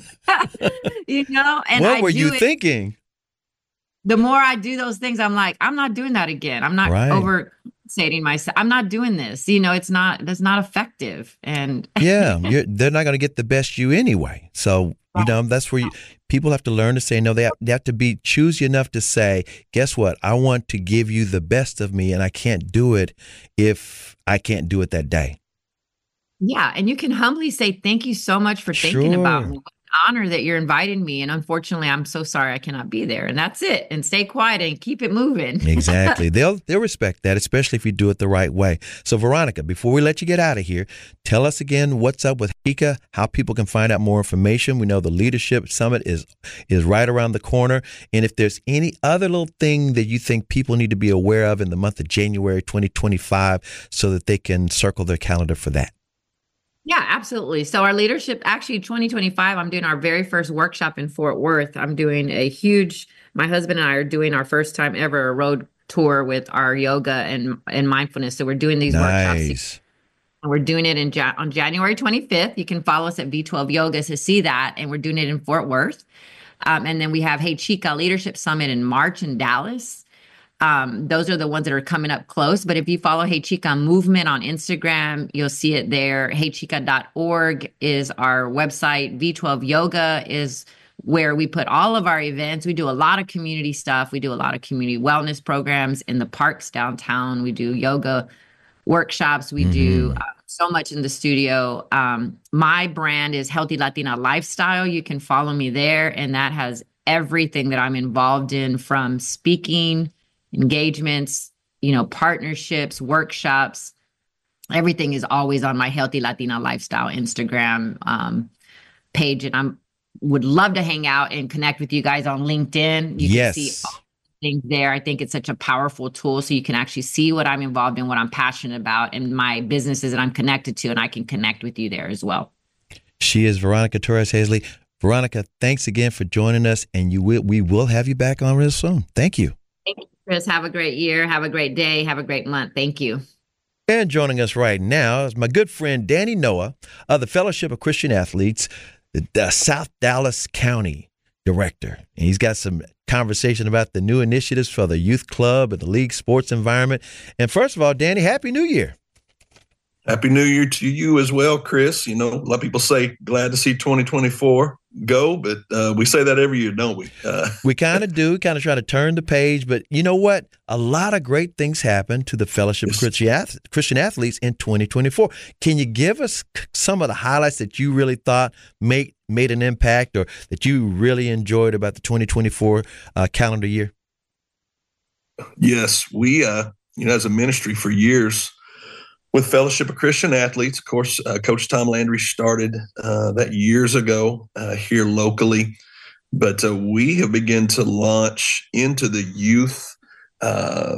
you know, and What I were do you it- thinking? The more I do those things, I'm like, I'm not doing that again. I'm not Right. overstating myself. I'm not doing this. You know, it's not, that's not effective. And Yeah, you're, they're not going to get the best you anyway. So, you know, that's where you, people have to learn to say no. They have, they have to be choosy enough to say, guess what? I want to give you the best of me, and I can't do it if I can't do it that day. yeah, and you can humbly say, thank you so much for thinking about Sure. me. What an honor that you're inviting me. And unfortunately, I'm so sorry I cannot be there. And that's it. And stay quiet and keep it moving. Exactly. They'll they'll respect that, especially if you do it the right way. So, Veronica, before we let you get out of here, tell us again what's up with HECA, how people can find out more information. We know the Leadership Summit is is right around the corner. And if there's any other little thing that you think people need to be aware of in the month of January twenty twenty-five so that they can circle their calendar for that. Yeah, absolutely. So our leadership, actually twenty twenty-five, I'm doing our very first workshop in Fort Worth. I'm doing a huge, my husband and I are doing our first time ever a road tour with our yoga and, and mindfulness. So we're doing these workshops. Nice. And we're doing it in ja- on January twenty-fifth. You can follow us at V twelve Yoga to see that. And we're doing it in Fort Worth. Um, and then we have Hey Chica Leadership Summit in March in Dallas. Um, those are the ones that are coming up close. But if you follow Hey Chica Movement on Instagram, you'll see it there. hey chica dot org is our website. V twelve Yoga is where we put all of our events. We do a lot of community stuff. We do a lot of community wellness programs in the parks downtown. We do yoga workshops. We mm-hmm. do uh, so much in the studio. Um, my brand is Healthy Latina Lifestyle. You can follow me there. And that has everything that I'm involved in, from speaking, engagements, you know, partnerships, workshops. Everything is always on my Healthy Latina Lifestyle Instagram um, page. And I'm would love to hang out and connect with you guys on LinkedIn. You yes. can see all the things there. I think it's such a powerful tool, so you can actually see what I'm involved in, what I'm passionate about, and my businesses that I'm connected to, and I can connect with you there as well. She is Veronica Torres Hazley. Veronica, thanks again for joining us, and you will, we will have you back on real soon. Thank you. Thank you, Chris. Have a great year. Have a great day. Have a great month. Thank you. And joining us right now is my good friend Danny Noah of the Fellowship of Christian Athletes, the, the South Dallas County Director. And he's got some conversation about the new initiatives for the youth club and the league sports environment. And first of all, Danny, Happy New Year. Happy New Year to you as well, Chris. You know, a lot of people say glad to see twenty twenty-four go, but uh, we say that every year, don't we? Uh, we kind of do, kind of try to turn the page. But you know what? A lot of great things happened to the Fellowship of yes. Christian Athletes in twenty twenty-four. Can you give us some of the highlights that you really thought made, made an impact, or that you really enjoyed about the twenty twenty-four uh, calendar year? Yes, we, uh, you know, as a ministry for years, with Fellowship of Christian Athletes, of course, uh, Coach Tom Landry started uh, that years ago uh, here locally. But uh, we have begun to launch into the youth uh,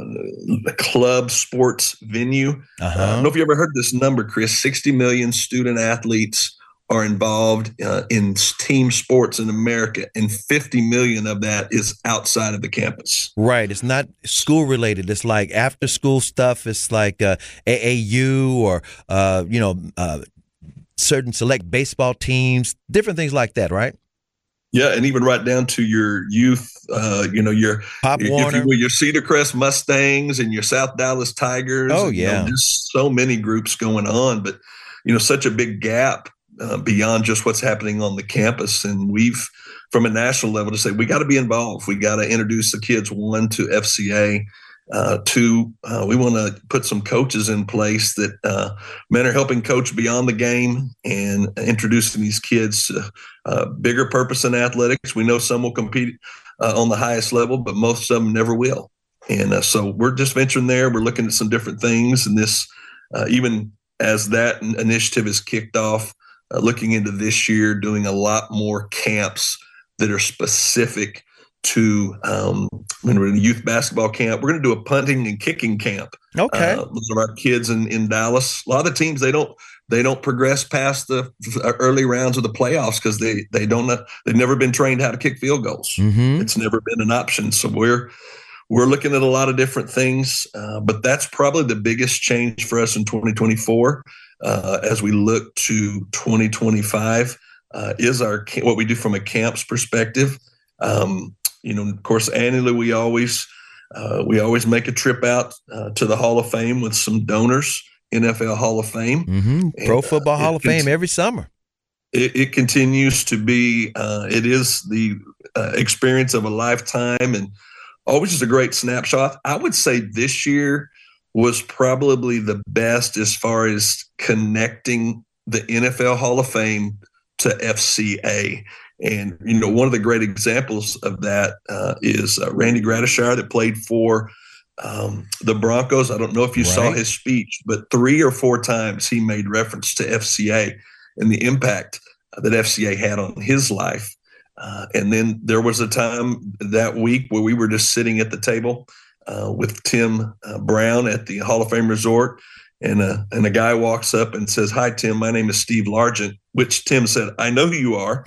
club sports venue. Uh-huh. Uh, I don't know if you ever heard this number, Chris. sixty million student athletes are involved uh, in team sports in America, and fifty million of that is outside of the campus. Right. It's not school related. It's like after school stuff. It's like uh, A A U or, uh, you know, uh, certain select baseball teams, different things like that, right? Yeah, and even right down to your youth, uh, you know, your Pop your, Warner, if you will, your Cedar Crest Mustangs and your South Dallas Tigers. Oh, and, yeah. You know, just so many groups going on, but, you know, such a big gap uh, beyond just what's happening on the campus. And we've, from a national level, to say we got to be involved. We got to introduce the kids, one, to F C A. Uh, two, uh, we want to put some coaches in place that uh, men are helping coach beyond the game and introducing these kids to uh, bigger purpose in athletics. We know some will compete uh, on the highest level, but most of them never will. And uh, so we're just venturing there. We're looking at some different things. And this, uh, even as that initiative is kicked off, uh, looking into this year, doing a lot more camps that are specific to um, when we're in a youth basketball camp. We're going to do a punting and kicking camp. Okay. Uh, those are our kids in, in Dallas. A lot of the teams, they don't they don't progress past the early rounds of the playoffs because they they don't they've never been trained how to kick field goals. Mm-hmm. It's never been an option. So we're we're looking at a lot of different things, uh, but that's probably the biggest change for us in twenty twenty-four uh, as we look to twenty twenty-five uh, is our what we do from a camps perspective. Um, You know, of course, annually we always uh, we always make a trip out uh, to the Hall of Fame with some donors, N F L Hall of Fame, mm-hmm. Pro and, Football uh, Hall of Fame every summer. It, it continues to be. Uh, it is the uh, experience of a lifetime, and always just a great snapshot. I would say this year was probably the best as far as connecting the N F L Hall of Fame to F C A. And, you know, one of the great examples of that uh, is uh, Randy Gradishar that played for um, the Broncos. I don't know if you right. saw his speech, but three or four times he made reference to F C A and the impact that F C A had on his life. Uh, and then there was a time that week where we were just sitting at the table uh, with Tim uh, Brown at the Hall of Fame Resort. And a, and a guy walks up and says, "Hi, Tim, my name is Steve Largent," which Tim said, "I know who you are."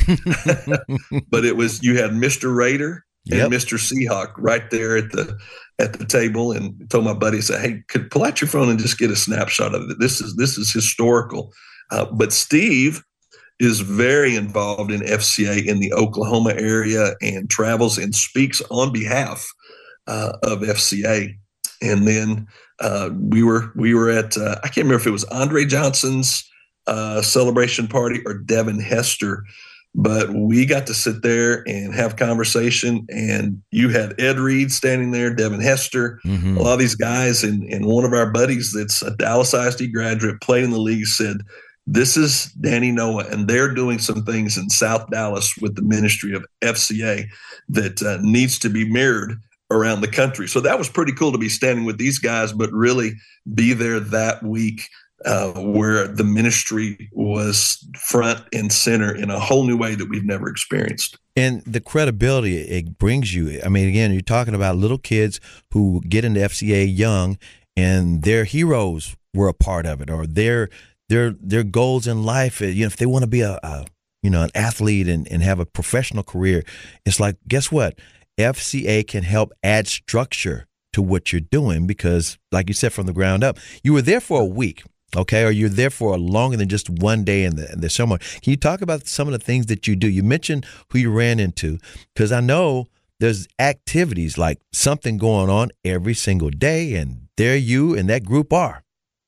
But it was, you had Mister Raider and yep. Mister Seahawk right there at the at the table, and told my buddy, I said, "Hey, could pull out your phone and just get a snapshot of it. This is, this is historical." Uh, but Steve is very involved in F C A in the Oklahoma area and travels and speaks on behalf uh, of F C A. And then uh, we were we were at uh, I can't remember if it was Andre Johnson's uh, celebration party or Devin Hester, but we got to sit there and have conversation. And you had Ed Reed standing there, Devin Hester, mm-hmm. a lot of these guys, and and one of our buddies that's a Dallas I S D graduate, played in the league, said, "This is Danny Noah, and they're doing some things in South Dallas with the ministry of F C A that uh, needs to be mirrored around the country." So that was pretty cool to be standing with these guys, but really be there that week uh, where the ministry was front and center in a whole new way that we've never experienced. And the credibility it brings you. I mean, again, you're talking about little kids who get into F C A young, and their heroes were a part of it, or their their their goals in life. You know, if they want to be a, a you know an athlete and, and have a professional career, it's like, guess what? F C A can help add structure to what you're doing because, like you said, from the ground up, you were there for a week, okay, or you're there for longer than just one day in the, in the summer. Can you talk about some of the things that you do? You mentioned who you ran into, because I know there's activities like something going on every single day, and there you and that group are.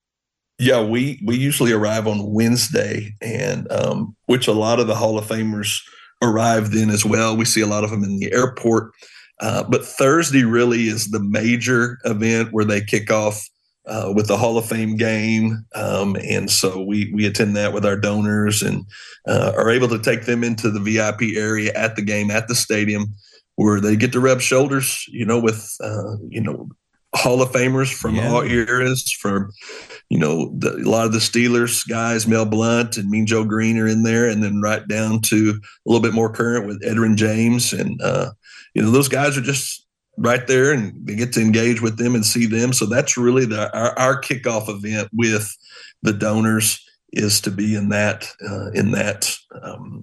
Yeah, we we usually arrive on Wednesday, and um, which a lot of the Hall of Famers arrive then as well. We see a lot of them in the airport. Uh, but Thursday really is the major event where they kick off uh, with the Hall of Fame game. Um, and so we we attend that with our donors and uh, are able to take them into the V I P area at the game, at the stadium, where they get to rub shoulders, you know, with, uh, you know, Hall of Famers from yeah. all eras, from, you know, the, a lot of the Steelers guys, Mel Blount and Mean Joe Green are in there, and then right down to a little bit more current with Edgerrin James. And, uh, you know, those guys are just right there and they get to engage with them and see them. So that's really the our, our kickoff event with the donors is to be in that uh, in that um,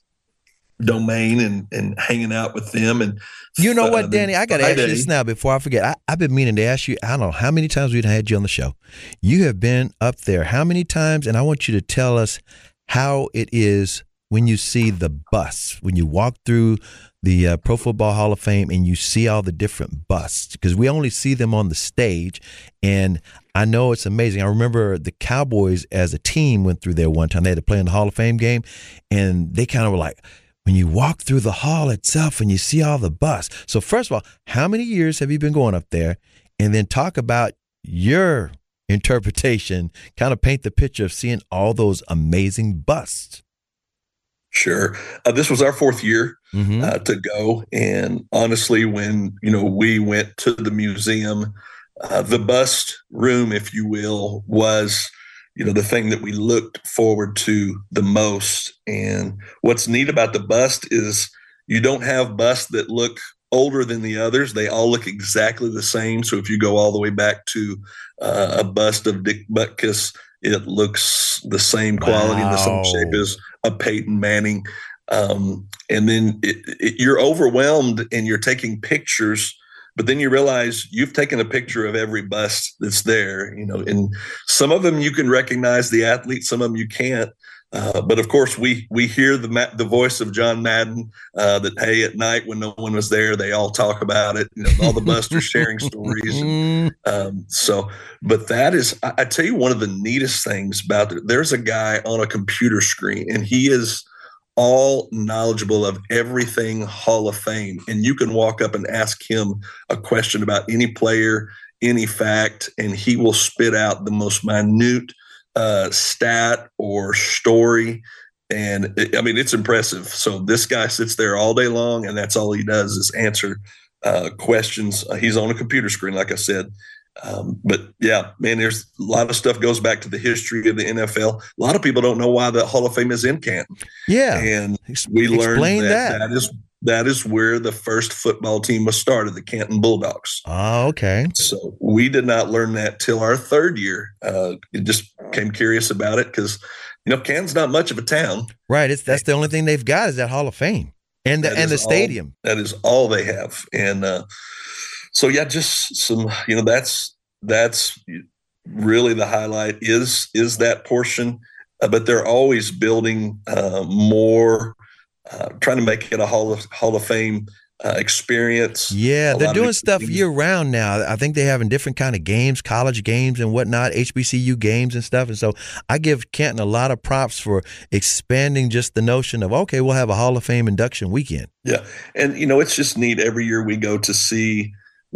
domain and and hanging out with them. And you know what, uh, Danny, I got to ask you this now before I forget. I, I've been meaning to ask you, I don't know how many times we've had you on the show. You have been up there how many times? And I want you to tell us how it is when you see the bus, when you walk through the uh, Pro Football Hall of Fame and you see all the different busts, because we only see them on the stage. And I know it's amazing. I remember the Cowboys as a team went through there one time. They had to play in the Hall of Fame game, and they kind of were like, when you walk through the hall itself and you see all the busts. So first of all, how many years have you been going up there? And then talk about your interpretation, kind of paint the picture of seeing all those amazing busts. Sure. Uh, this was our fourth year mm-hmm. uh, to go. And honestly, when, you know, we went to the museum, uh, the bust room, if you will, was, you know, the thing that we looked forward to the most. And what's neat about the bust is you don't have busts that look older than the others. They all look exactly the same. So if you go all the way back to uh, a bust of Dick Butkus, it looks the same quality wow. and the same shape as a Peyton Manning. Um, and then it, it, you're overwhelmed and you're taking pictures, but then you realize you've taken a picture of every bust that's there, you know, and some of them you can recognize the athlete, some of them you can't. Uh, but of course, we we hear the the voice of John Madden. Uh, that hey, at night when no one was there, they all talk about it. You know, all the busters sharing stories. And, um, so, but that is, I, I tell you, one of the neatest things about it. There's a guy on a computer screen, and he is all knowledgeable of everything Hall of Fame. And you can walk up and ask him a question about any player, any fact, and he will spit out the most minute Uh, stat or story. And it, I mean, it's impressive. So this guy sits there all day long, and that's all he does is answer uh, questions. Uh, he's on a computer screen, like I said. Um, but yeah, man, there's a lot of stuff goes back to the history of the N F L. A lot of people don't know why the Hall of Fame is in Canton. Yeah. And we learned that, that that is that is where the first football team was started, the Canton Bulldogs. Oh, okay. So we did not learn that till our third year. Uh, it just became curious about it because, you know, Canton's not much of a town. Right. It's that's the only thing they've got is that Hall of Fame and the, and the stadium. All, that is all they have. And uh, so, yeah, just some, you know, that's that's really the highlight is is that portion. Uh, but they're always building uh, more. Uh, trying to make it a Hall of Hall of Fame uh, experience. Yeah, they're doing stuff year round now. I think they're having different kind of games, college games and whatnot, H B C U games and stuff. And so I give Canton a lot of props for expanding just the notion of, okay, we'll have a Hall of Fame induction weekend. Yeah, and you know, it's just neat. Every year we go to see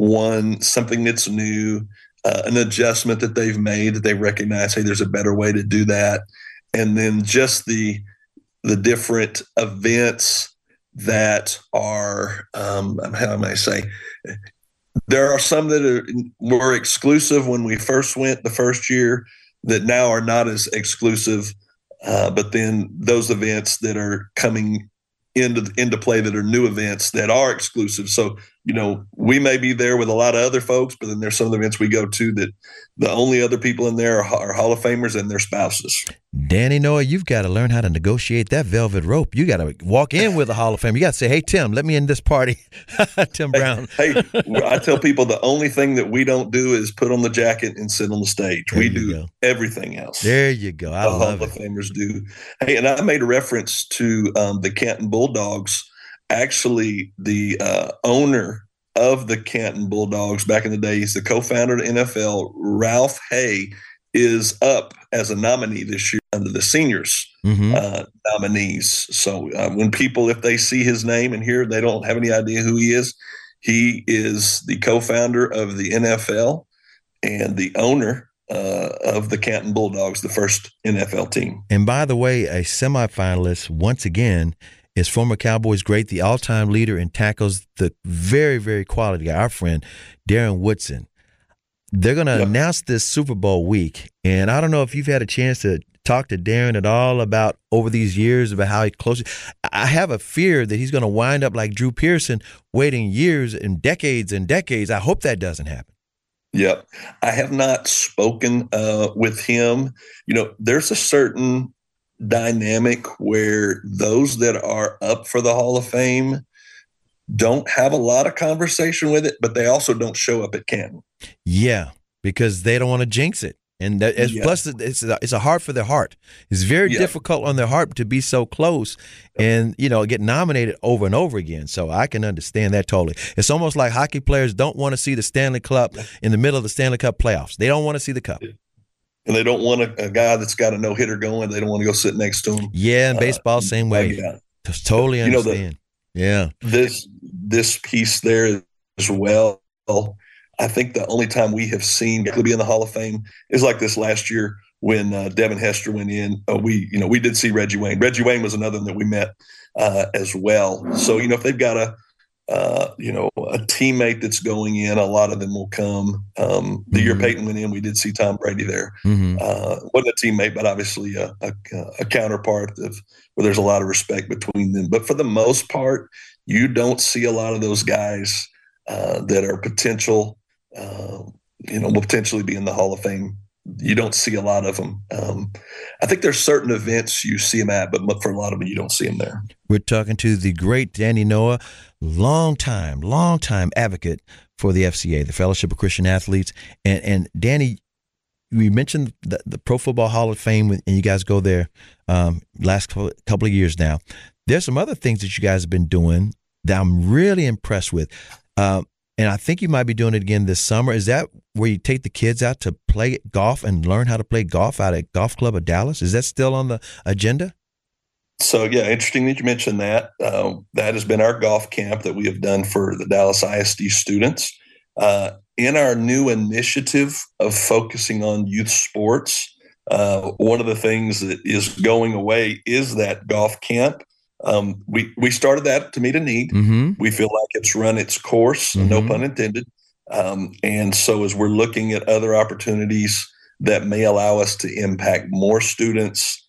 one something that's new, uh, an adjustment that they've made that they recognize, hey, there's a better way to do that, and then just the the different events that are, um, how am I say, there are some that are, were exclusive when we first went the first year that now are not as exclusive. Uh, but then those events that are coming into, into play that are new events that are exclusive. So, you know, we may be there with a lot of other folks, but then there's some of the events we go to that the only other people in there are, are Hall of Famers and their spouses. Danny Noah, you've got to learn how to negotiate that velvet rope. You got to walk in with a Hall of Fame. You got to say, hey, Tim, let me in this party. Tim Brown. Hey, hey, I tell people the only thing that we don't do is put on the jacket and sit on the stage. There we do go. Everything else. There you go. I the love Hall it. Hall of Famers do. Hey, and I made a reference to um, the Canton Bulldogs. Actually, the uh, owner of the Canton Bulldogs back in the day, he's the co-founder of the N F L, Ralph Hay, is up as a nominee this year under the seniors mm-hmm. uh, nominees. So uh, when people, if they see his name and hear, they don't have any idea who he is. He is the co-founder of the N F L and the owner uh, of the Canton Bulldogs, the first N F L team. And by the way, a semifinalist once again is former Cowboys great, the all-time leader in tackles, the very, very quality guy, our friend Darren Woodson. They're going to yep. announce this Super Bowl week, and I don't know if you've had a chance to talked to Darren at all about over these years about how he close? I have a fear that he's going to wind up like Drew Pearson, waiting years and decades and decades. I hope that doesn't happen. Yep. I have not spoken uh, with him. You know, there's a certain dynamic where those that are up for the Hall of Fame don't have a lot of conversation with it, but they also don't show up at Canton. Yeah, because they don't want to jinx it. And that, it's, yeah. plus, it's a, it's a heart for their heart. It's very yeah. difficult on their heart to be so close and, you know, get nominated over and over again. So I can understand that totally. It's almost like hockey players don't want to see the Stanley Cup in the middle of the Stanley Cup playoffs. They don't want to see the cup. And they don't want a, a guy that's got a no-hitter going. They don't want to go sit next to him. Yeah, and baseball, uh, same way. Yeah. Just totally understand. You know, the, yeah. This, this piece there as well, I think the only time we have seen Geckley be in the Hall of Fame is like this last year when uh, Devin Hester went in. Uh, we, you know, we did see Reggie Wayne. Reggie Wayne was another one that we met uh, as well. So, you know, if they've got a, uh, you know, a teammate that's going in, a lot of them will come. Um, the mm-hmm. year Peyton went in, we did see Tom Brady there. Mm-hmm. Uh, wasn't a teammate, but obviously a, a, a counterpart of where there's a lot of respect between them. But for the most part, you don't see a lot of those guys uh, that are potential. Uh, you know, will potentially be in the Hall of Fame. You don't see a lot of them. Um, I think there's certain events you see them at, but for a lot of them, you don't see them there. We're talking to the great Danny Noah, long time, long time advocate for the F C A, the Fellowship of Christian Athletes. And, and Danny, we mentioned the, the Pro Football Hall of Fame, and you guys go there um, last couple of years now. There's some other things that you guys have been doing that I'm really impressed with. Uh, And I think you might be doing it again this summer. Is that where you take the kids out to play golf and learn how to play golf out at Golf Club of Dallas? Is that still on the agenda? So, yeah, interesting that you mentioned that. Uh, that has been our golf camp that we have done for the Dallas I S D students. Uh, in our new initiative of focusing on youth sports, uh, one of the things that is going away is that golf camp. Um, we, we started that to meet a need. Mm-hmm. We feel like it's run its course, mm-hmm. no pun intended. Um, and so as we're looking at other opportunities that may allow us to impact more students,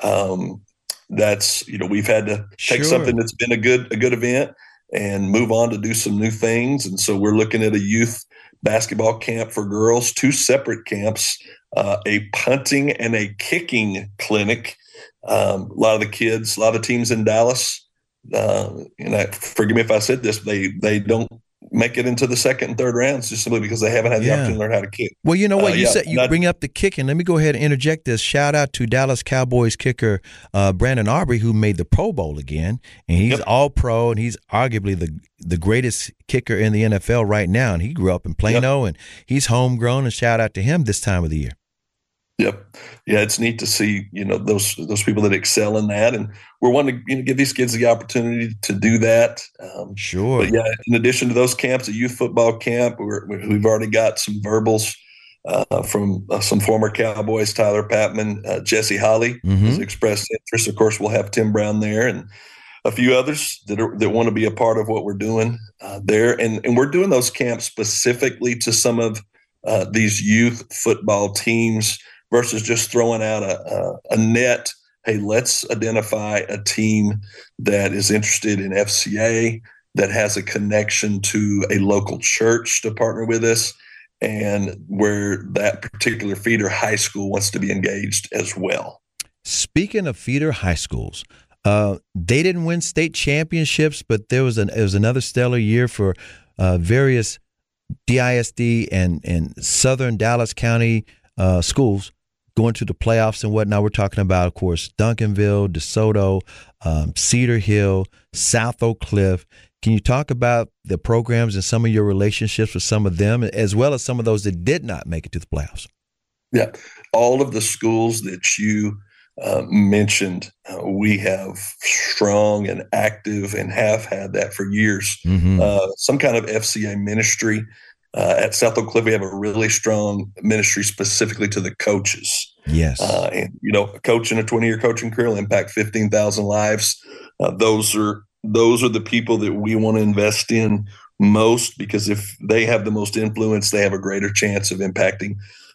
um, that's, you know, we've had to take sure. something that's been a good, a good event and move on to do some new things. And so we're looking at a youth basketball camp for girls, two separate camps, uh, a punting and a kicking clinic. Um, a lot of the kids, a lot of the teams in Dallas, uh, and I, forgive me if I said this, they they don't make it into the second and third rounds just simply because they haven't had the yeah. opportunity to learn how to kick. Well, you know what? Uh, you yeah, said you I, bring up the kicking. Let me go ahead and interject this. Shout out to Dallas Cowboys kicker uh, Brandon Aubrey, who made the Pro Bowl again, and he's yep. all pro, and he's arguably the the greatest kicker in the N F L right now. And he grew up in Plano, yep. and he's homegrown. And shout out to him this time of the year. Yep. Yeah, it's neat to see, you know, those those people that excel in that. And we're wanting to, you know, give these kids the opportunity to do that. Um, sure. But yeah, in addition to those camps, a youth football camp, we're, we've already got some verbals uh, from uh, some former Cowboys, Tyler Patman, uh, Jesse Holly mm-hmm. has expressed interest. Of course, we'll have Tim Brown there and a few others that are, that want to be a part of what we're doing uh, there. And, and we're doing those camps specifically to some of uh, these youth football teams versus just throwing out a, a, a net. Hey, let's identify a team that is interested in F C A, that has a connection to a local church to partner with us, and where that particular feeder high school wants to be engaged as well. Speaking of feeder high schools, uh, they didn't win state championships, but there was an it was another stellar year for uh, various D I S D and, and Southern Dallas County uh, schools going to the playoffs and whatnot. We're talking about, of course, Duncanville, DeSoto, um, Cedar Hill, South Oak Cliff. Can you talk about the programs and some of your relationships with some of them, as well as some of those that did not make it to the playoffs? Yeah, all of the schools that you uh, mentioned, uh, we have strong and active and have had that for years. Mm-hmm. Uh, some kind of F C A ministry. Uh, at South Oak Cliff, we have a really strong ministry specifically to the coaches. Yes. Uh, and, you know, a coach in a twenty-year coaching career will impact fifteen thousand lives. Uh, those are those are the people that we want to invest in most, because if they have the most influence, they have a greater chance of impacting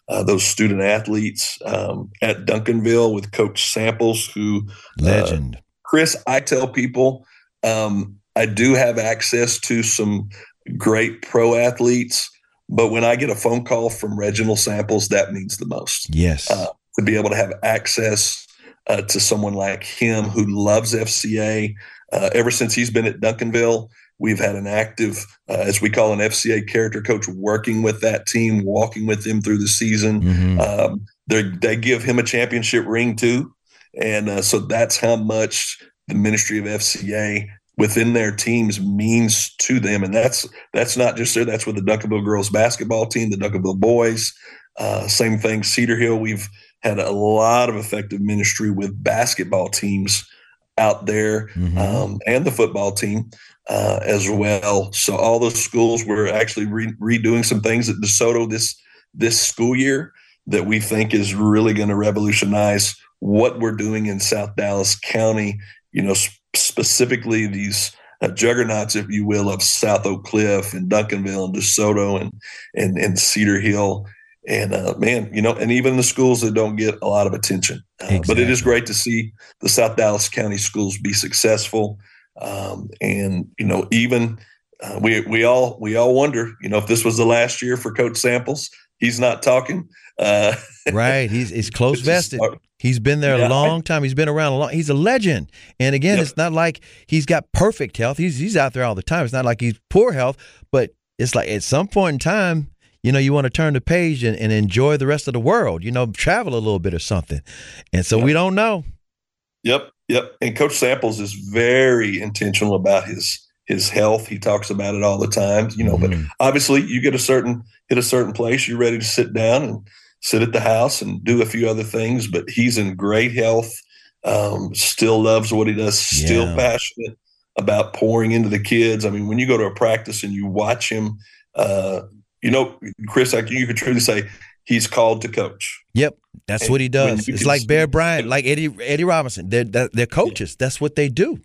uh, those student athletes um, at Duncanville with Coach Samples, who legend. Uh, Chris, I tell people um, I do have access to some great pro athletes, but when I get a phone call from Reginald Samples, that means the most. Yes, uh, to be able to have access uh, to someone like him who loves F C A. Uh, ever since he's been at Duncanville, we've had an active, uh, as we call an F C A character coach, working with that team, walking with them through the season. Mm-hmm. Um, they give him a championship ring too. And uh, so that's how much the ministry of F C A within their teams means to them. And that's that's not just there. That's with the Duncanville girls basketball team, the Duncanville boys. Uh, same thing, Cedar Hill. We've had a lot of effective ministry with basketball teams out there, mm-hmm. um, and the football team uh, as well. So all those schools, we're actually re- redoing some things at DeSoto this this school year that we think is really going to revolutionize what we're doing in South Dallas County. You know, sp- specifically these uh, juggernauts, if you will, of South Oak Cliff and Duncanville and DeSoto and and and Cedar Hill. And uh, man, you know, and even the schools that don't get a lot of attention. Uh, exactly. But it is great to see the South Dallas County schools be successful. Um, and you know, even uh, we we all we all wonder, you know, if this was the last year for Coach Samples. He's not talking. Uh, right. He's he's close vested. He's been there yeah, a long time. He's been around a long. He's a legend. And again, yep. It's not like he's got perfect health. He's he's out there all the time. It's not like he's poor health, but it's like at some point in time, you know, you want to turn the page and, and enjoy the rest of the world, you know, travel a little bit or something. And so yep. we don't know. Yep. Yep. And Coach Samples is very intentional about his his health. He talks about it all the time, you know, mm-hmm. but obviously you get a certain, hit a certain place, you're ready to sit down and sit at the house and do a few other things, but he's in great health, um, still loves what he does, still yeah. passionate about pouring into the kids. I mean, when you go to a practice and you watch him, uh, you know, Chris, like you could truly say he's called to coach. Yep. That's and what he does. It's like Bear Bryant, like Eddie, Eddie Robinson. They're, they're coaches. Yeah. That's what they do.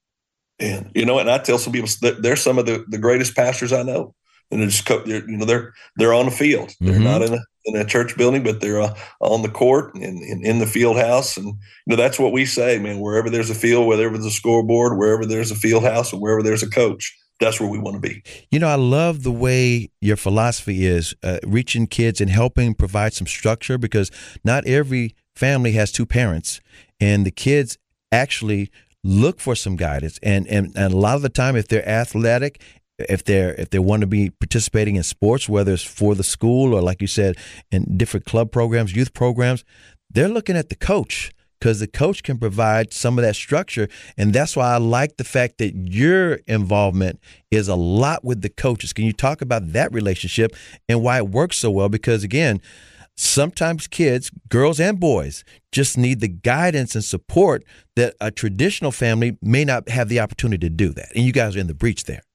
And, you know, and I tell some people that they're some of the, the greatest pastors I know. And they're just, they're, you know, they're, they're on the field. They're mm-hmm. not in a, in a church building, but they're uh, on the court and, and in the field house. And, you know, that's what we say, man, wherever there's a field, wherever there's a scoreboard, wherever there's a field house, or wherever there's a coach, that's where we want to be. You know, I love the way your philosophy is uh, reaching kids and helping provide some structure, because not every family has two parents, and the kids actually look for some guidance. And, and, and a lot of the time, if they're athletic, if they're if they want to be participating in sports, whether it's for the school or, like you said, in different club programs, youth programs, they're looking at the coach, because the coach can provide some of that structure. And that's why I like the fact that your involvement is a lot with the coaches. Can you talk about that relationship and why it works so well? Because, again, sometimes kids, girls and boys, just need the guidance and support that a traditional family may not have the opportunity to do that. And you guys are in the breach there.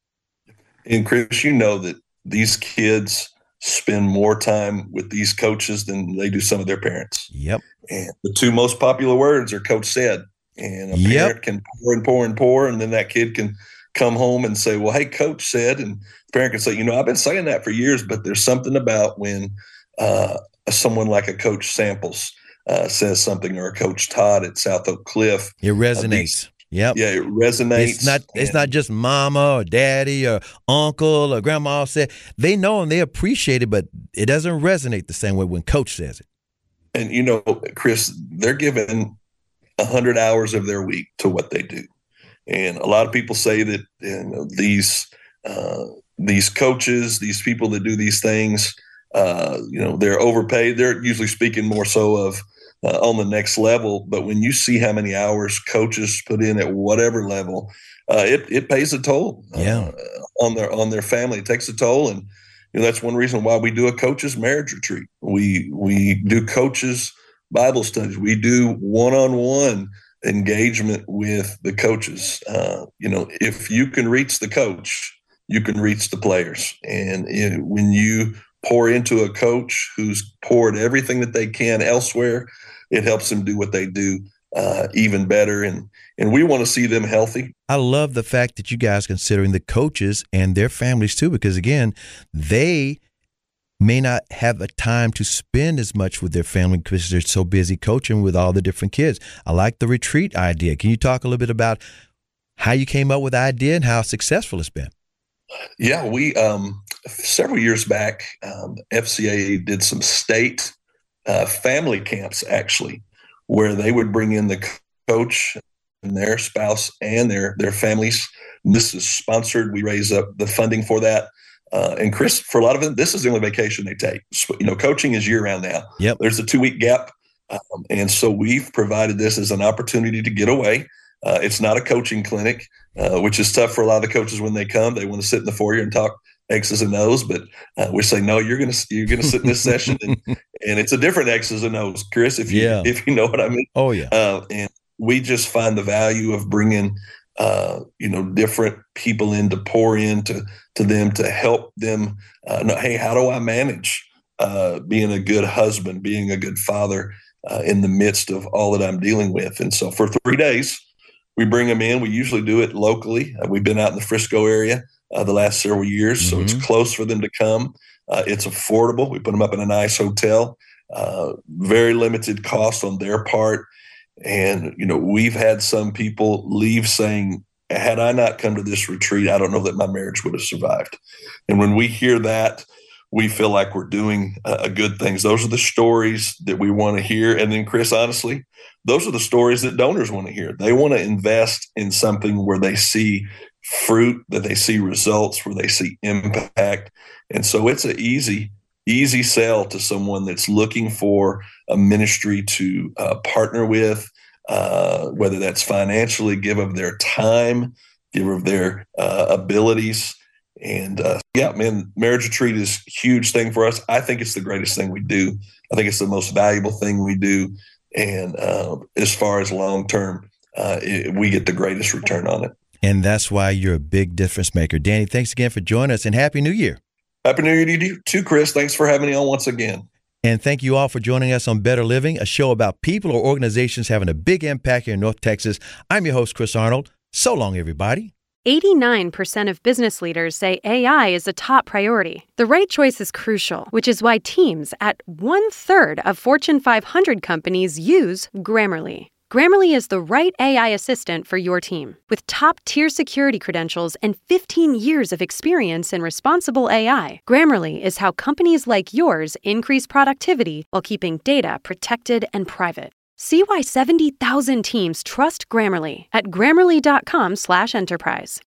And Chris, you know that these kids spend more time with these coaches than they do some of their parents. Yep. And the two most popular words are coach said. And a yep. parent can pour and pour and pour, and then that kid can come home and say, well, hey, coach said. And the parent can say, you know, I've been saying that for years, but there's something about when uh, someone like a Coach Samples uh, says something, or a Coach Todd at South Oak Cliff. It resonates. Uh, Yep. Yeah, it resonates. It's not it's not just mama or daddy or uncle or grandma said. They know and they appreciate it, but it doesn't resonate the same way when coach says it. And, you know, Chris, they're giving one hundred hours of their week to what they do. And a lot of people say that, you know, these uh, these coaches, these people that do these things, uh, you know, they're overpaid. They're usually speaking more so of Uh, on the next level. But when you see how many hours coaches put in at whatever level, uh, it it pays a toll yeah. uh, on their on their family. It takes a toll, and you know that's one reason why we do a coaches marriage retreat. We we do coaches Bible studies. We do one on one engagement with the coaches. Uh, you know, if you can reach the coach, you can reach the players. And you know, when you pour into a coach who's poured everything that they can elsewhere, it helps them do what they do uh, even better. And and we want to see them healthy. I love the fact that you guys considering the coaches and their families too, because again, they may not have the time to spend as much with their family because they're so busy coaching with all the different kids. I like the retreat idea. Can you talk a little bit about how you came up with the idea and how successful it's been? Yeah, we um, several years back, um, F C A did some state uh, family camps, actually, where they would bring in the coach and their spouse and their their families. And this is sponsored. We raise up the funding for that. Uh, and Chris, for a lot of them, this is the only vacation they take. So, you know, coaching is year round now. Yep. There's a two week gap. Um, and so we've provided this as an opportunity to get away. Uh, it's not a coaching clinic, uh, which is tough for a lot of the coaches when they come. They want to sit in the foyer and talk X's and O's, but uh, we say, no, you're going to you're going to sit in this session, and, and it's a different X's and O's, Chris, if you yeah. if you know what I mean. Oh yeah. Uh, and we just find the value of bringing uh, you know different people in to pour into to them to help them uh, know, hey, how do I manage uh, being a good husband, being a good father uh, in the midst of all that I'm dealing with? And so for three days. We bring them in. We usually do it locally. Uh, we've been out in the Frisco area uh, the last several years, so mm-hmm. it's close for them to come. Uh, it's affordable. We put them up in a nice hotel, uh, very limited cost on their part. And, you know, we've had some people leave saying, had I not come to this retreat, I don't know that my marriage would have survived. And when we hear that, we feel like we're doing uh, good things. Those are the stories that we want to hear. And then, Chris, honestly, those are the stories that donors want to hear. They want to invest in something where they see fruit, that they see results, where they see impact. And so it's an easy, easy sell to someone that's looking for a ministry to uh, partner with, uh, whether that's financially, give of their time, give of their uh, abilities. And uh, yeah, man, marriage retreat is a huge thing for us. I think it's the greatest thing we do. I think it's the most valuable thing we do. And uh, as far as long term, uh, it, we get the greatest return on it. And that's why you're a big difference maker. Danny, thanks again for joining us, and Happy New Year. Happy New Year to you too, Chris. Thanks for having me on once again. And thank you all for joining us on Better Living, a show about people or organizations having a big impact here in North Texas. I'm your host, Chris Arnold. So long, everybody. eighty-nine percent of business leaders say A I is a top priority. The right choice is crucial, which is why teams at one-third of Fortune five hundred companies use Grammarly. Grammarly is the right A I assistant for your team. With top-tier security credentials and fifteen years of experience in responsible A I, Grammarly is how companies like yours increase productivity while keeping data protected and private. See why seventy thousand teams trust Grammarly at grammarly dot com slash enterprise.